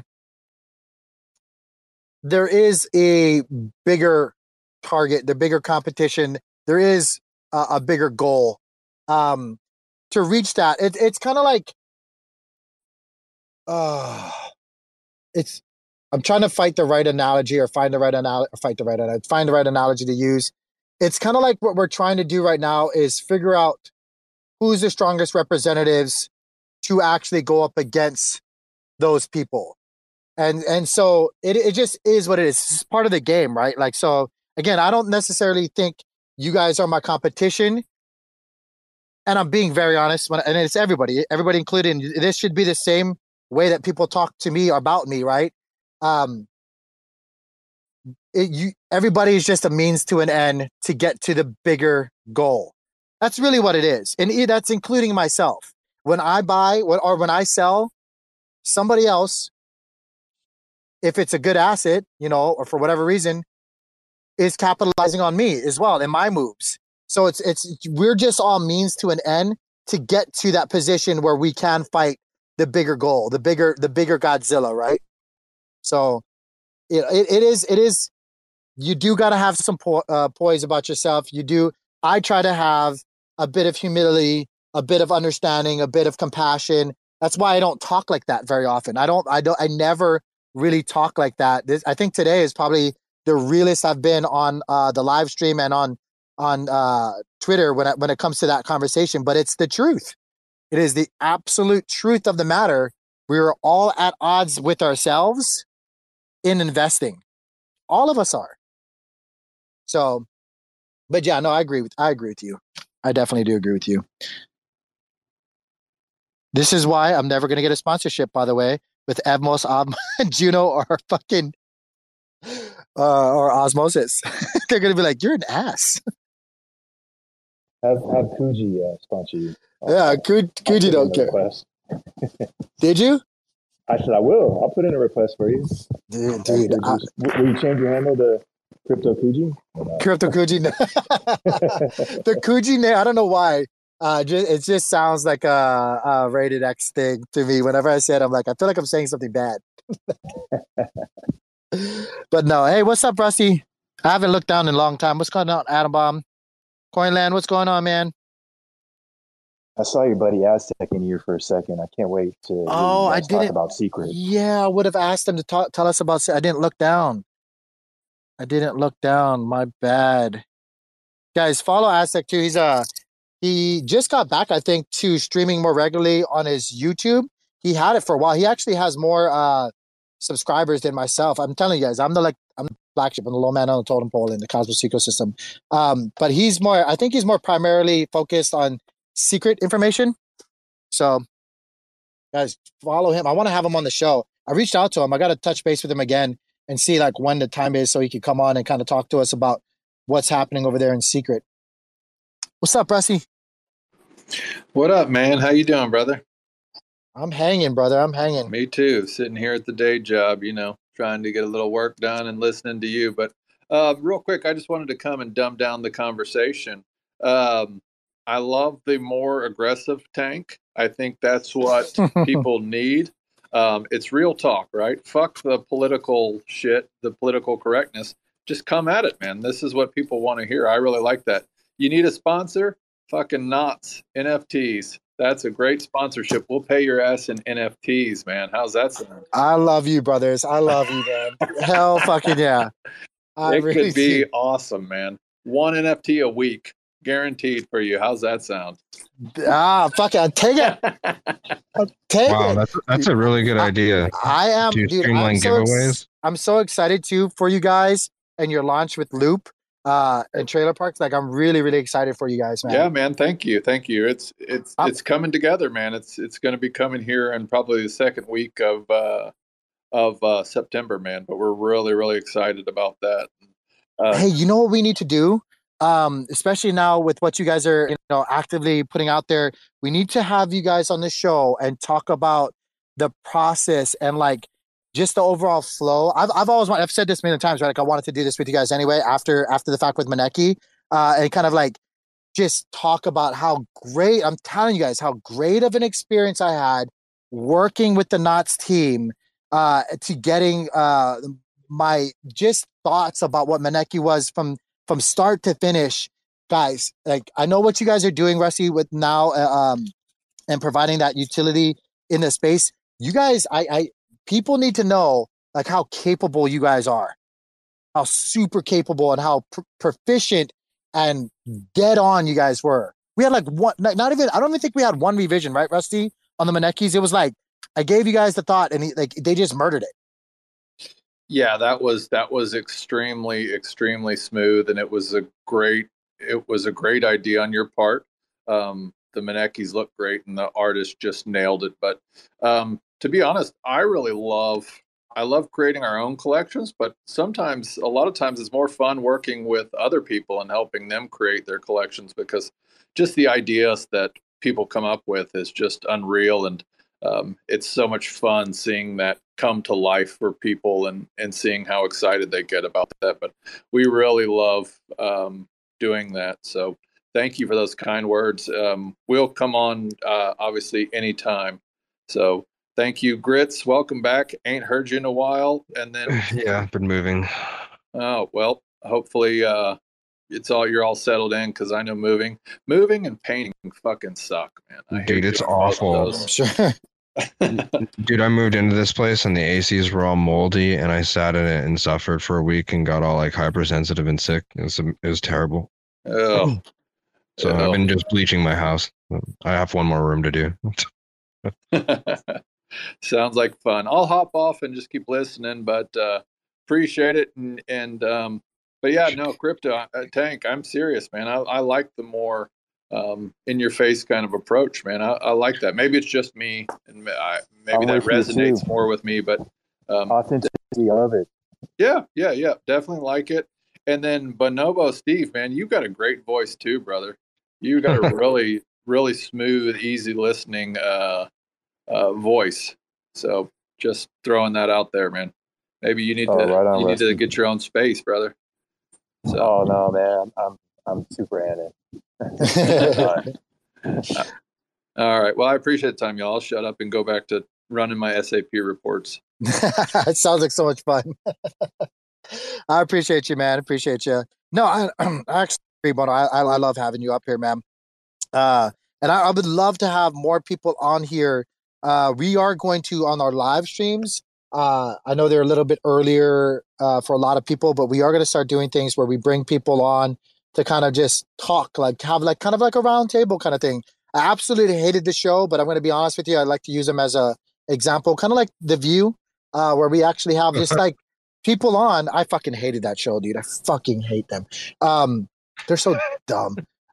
there is a bigger target, the bigger competition. There is a bigger goal to reach that. It's kind of like I'm trying to find the right analogy to use. It's kind of like what we're trying to do right now is figure out who's the strongest representatives to actually go up against those people. And so it just is what it is. It's part of the game, right? Like, so again, I don't necessarily think you guys are my competition. And I'm being very honest, and it's everybody included. This should be the same way that people talk to me about me, right? Everybody is just a means to an end to get to the bigger goal. That's really what it is. And that's including myself. When I buy or when I sell, somebody else, if it's a good asset, or for whatever reason, is capitalizing on me as well in my moves. So we're just all means to an end to get to that position where we can fight the bigger goal, the bigger Godzilla, right? So it is. You do got to have some poise about yourself. You do. I try to have a bit of humility, a bit of understanding, a bit of compassion. That's why I don't talk like that very often. I never really talk like that. I think today is probably the realest I've been on the live stream and on Twitter when it comes to that conversation. But it's the truth. It is the absolute truth of the matter. We are all at odds with ourselves in investing. All of us are. So, but yeah, no, I agree with you. I definitely do agree with you. This is why I'm never going to get a sponsorship, by the way, with Evmos, Juno, or fucking or Osmosis. They're going to be like, you're an ass. Have Kuji sponsor you. Yeah, Kuji don't care. Did you? I said I will. I'll put in a request for you. Dude, will you change your handle to Crypto Kuji? Crypto Kuji. The Kuji name, I don't know why. It just sounds like a rated X thing to me. Whenever I say it, I'm like, I feel like I'm saying something bad. But no, hey, what's up, Rusty? I haven't looked down in a long time. What's going on, Atom Bomb? Coinland, what's going on, man? I saw your buddy Aztec in here for a second. I can't wait to talk about Secret. Yeah, I would have asked him to tell us about. I didn't look down. My bad. Guys, follow Aztec too. He just got back, I think, to streaming more regularly on his YouTube. He had it for a while. He actually has more subscribers than myself. I'm telling you guys, I'm the black sheep. I'm the low man on the totem pole in the Cosmos ecosystem. But I think he's more primarily focused on secret information. So Guys, follow him. I want to have him on the show. I reached out to him. I got to touch base with him again and see like when the time is so he can come on and kind of talk to us about what's happening over there in secret. What's up, Rusty? What up, man? How you doing, brother? I'm hanging, brother. I'm hanging. Me too. Sitting here at the day job, trying to get a little work done and listening to you. But real quick, I just wanted to come and dumb down the conversation. I love the more aggressive Tank. I think that's what people need. It's real talk, right? Fuck the political shit, the political correctness. Just come at it, man. This is what people want to hear. I really like that. You need a sponsor? Fucking Knots, NFTs. That's a great sponsorship. We'll pay your ass in NFTs, man. How's that sound? I love you, brothers. I love you, man. Hell fucking yeah. It could be awesome, man. 1 NFT a week. Guaranteed for you. How's that sound? Fuck it. Take it. Take it. That's a really good idea. I am, dude. Streamline giveaways. I'm so excited too for you guys and your launch with Loop and Trailer Parks. Like, I'm really, really excited for you guys, man. Yeah, man. Thank you. It's coming together, man. It's going to be coming here in probably the second week of September, man. But we're really, really excited about that. Hey, you know what we need to do? Especially now with what you guys are, actively putting out there, we need to have you guys on the show and talk about the process and like just the overall flow. I've said this many times, right? Like I wanted to do this with you guys anyway, after the fact with Maneki, and kind of like just talk about how great, I'm telling you guys, how great of an experience I had working with the Knots team, to getting, my just thoughts about what Maneki was from start to finish. Guys, like I know what you guys are doing, Rusty, with now and providing that utility in the space. You guys, people need to know like how capable you guys are, how super capable and how proficient and dead on you guys were. We had like one, I don't even think we had one revision, right, Rusty, on the Manekis. It was like I gave you guys the thought and they just murdered it. Yeah, that was extremely, extremely smooth, and it was a great idea on your part. The Manekis look great, and the artist just nailed it. But to be honest, I love creating our own collections, but a lot of times it's more fun working with other people and helping them create their collections, because just the ideas that people come up with is just unreal, and it's so much fun seeing that come to life for people and seeing how excited they get about that. But we really love doing that. So thank you for those kind words. We'll come on, obviously, anytime. So thank you, Grits. Welcome back. Ain't heard you in a while. And then yeah, been moving. Oh, well, hopefully you're all settled in, because I know moving and painting fucking suck, man. Dude, it's awful. Sure. Dude, I moved into this place and the ACs were all moldy, and I sat in it and suffered for a week and got all like hypersensitive and sick. It was terrible. Oh. So I've been just bleaching my house. I have one more room to do. Sounds like fun. I'll hop off and just keep listening, but appreciate it. And but yeah, no, Crypto Tank, I'm serious, man. I like the more in your face kind of approach, man. I like that. Maybe it's just me, and maybe that resonates more with me, but authenticity of it. Yeah, definitely like it. And then Bonobo Steve, man, you got a great voice too, brother. You got a really, really smooth, easy listening voice. So just throwing that out there, man. Maybe you need to get your own space, brother. So. Oh no, man, I'm super in it. All right. Well, I appreciate the time, y'all. I'll shut up and go back to running my SAP reports. It sounds like so much fun. I appreciate you, man. Appreciate you. No, I actually agree, Bono. I love having you up here, man. And I would love to have more people on here. We are going to, on our live streams, I know they're a little bit earlier for a lot of people, but we are going to start doing things where we bring people on to kind of just talk, like have like kind of like a round table kind of thing. I absolutely hated the show, but I'm going to be honest with you. I like to use them as a example, kind of like The View, where we actually have just like people on. I fucking hated that show, dude. I fucking hate them. They're so dumb.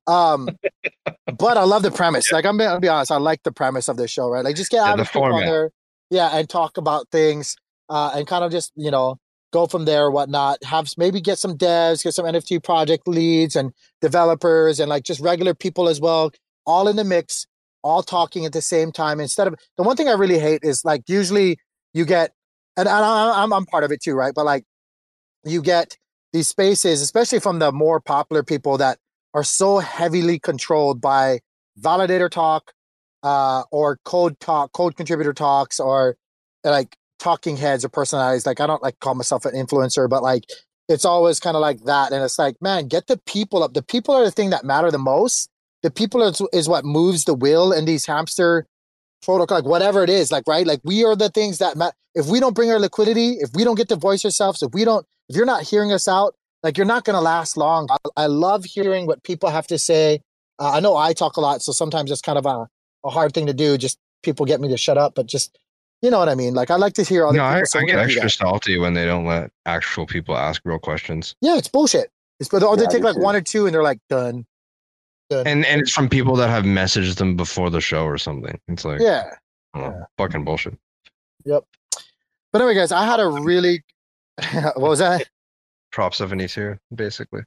But I love the premise. Like, I'll be honest, I like the premise of this show, right? Like, just get average people on there, and talk about things, and kind of just, go from there or whatnot. Maybe get some devs, get some NFT project leads and developers, and like just regular people as well, all in the mix, all talking at the same time. Instead of, the one thing I really hate is, like, usually you get, and I'm part of it too, right? But like, you get these spaces, especially from the more popular people, that are so heavily controlled by validator talk, or code contributor talks, or like talking heads or personalities. Like, I don't like call myself an influencer, but like, it's always kind of like that. And it's like, man, get the people up. The people are the thing that matter the most. The people is what moves the wheel in these hamster protocol, like whatever it is, like, right? Like, we are the things that matter. If we don't bring our liquidity, if we don't get to voice ourselves, if you're not hearing us out, like, you're not going to last long. I love hearing what people have to say. I know I talk a lot, so sometimes it's kind of a hard thing to do. Just people get me to shut up, but just, you know what I mean? Like, I like to hear other people. I get extra salty when they don't let actual people ask real questions. Yeah, it's bullshit. Or they take like one or two and they're like, done. And it's from people that have messaged them before the show or something. It's like, fucking bullshit. Yep. But anyway, guys, I had a really, what was that? Prop 72, basically.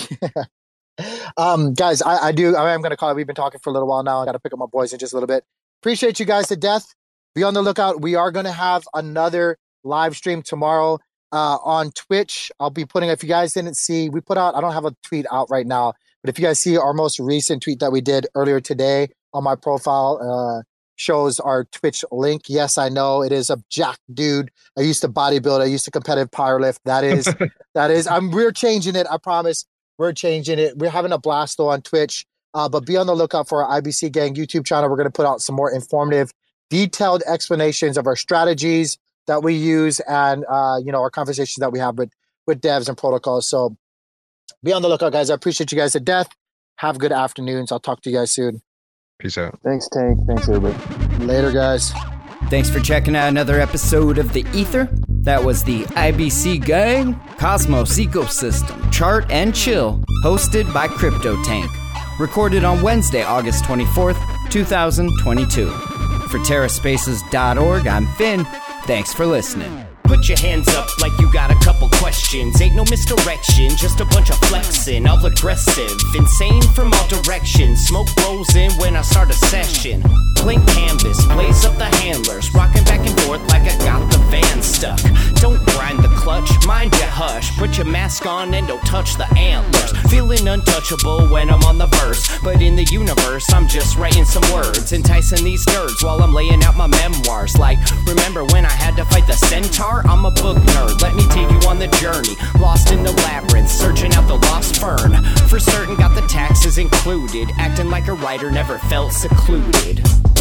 Guys, I am going to call it. We've been talking for a little while now. I got to pick up my boys in just a little bit. Appreciate you guys to death. Be on the lookout. We are going to have another live stream tomorrow on Twitch. I'll be putting, if you guys didn't see, we put out, I don't have a tweet out right now, but if you guys see our most recent tweet that we did earlier today on my profile, shows our Twitch link. Yes, I know it is a jack dude. I used to bodybuild. I used to competitive powerlift. We're changing it. I promise. We're changing it. We're having a blast though on Twitch. But be on the lookout for our IBC Gang YouTube channel. We're going to put out some more informative, detailed explanations of our strategies that we use, and our conversations that we have with devs and protocols. So be on the lookout, guys. I appreciate you guys to death. Have good afternoons. I'll talk to you guys soon. Peace out. Thanks, Tank. Thanks, everybody. Later, guys. Thanks for checking out another episode of The Ether. That was the IBC Gang Cosmos Ecosystem Chart and Chill, hosted by Crypto Tank. Recorded on Wednesday, August 24th, 2022. For TerraSpaces.org, I'm Finn. Thanks for listening. Put your hands up like you got a couple questions. Ain't no misdirection, just a bunch of flexing. All aggressive, insane from all directions. Smoke rolls in when I start a session. Blank canvas, blaze up the handlers. Rocking back and forth like I got the van stuck. Don't grind the clutch, mind your hush. Put your mask on and don't touch the antlers. Feeling untouchable when I'm on the verse. But in the universe, I'm just writing some words. Enticing these nerds while I'm laying out my memoirs. Like, remember when I had to fight the centaur? I'm a book nerd, let me take you on the journey. Lost in the labyrinth, searching out the lost fern. For certain got the taxes included. Acting like a writer, never felt secluded.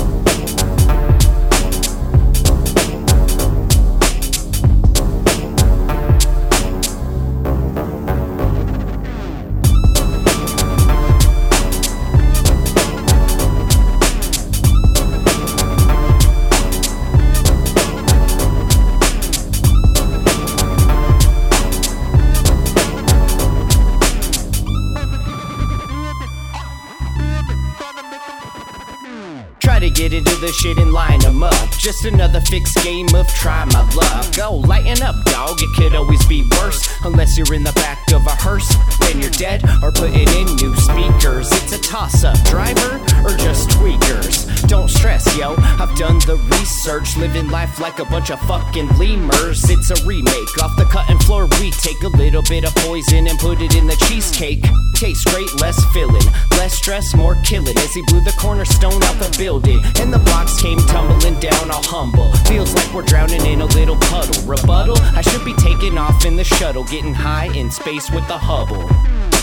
Get into the shit and line them up. Just another fixed game of try my luck. Go lighten up, dog, it could always be worse. Unless you're in the back of a hearse, then you're dead or putting in new speakers. It's a toss-up, driver or just tweakers. Don't stress, yo, I've done the research. Living life like a bunch of fucking lemurs. It's a remake, off the cutting floor we take a little bit of poison and put it in the cheesecake. Tastes great, less filling, less stress, more killing. As he blew the cornerstone out the building and the blocks came tumbling down all humble. Feels like we're drowning in a little puddle. Rebuttal, I should be taking off in the shuttle, getting high in space with the Hubble.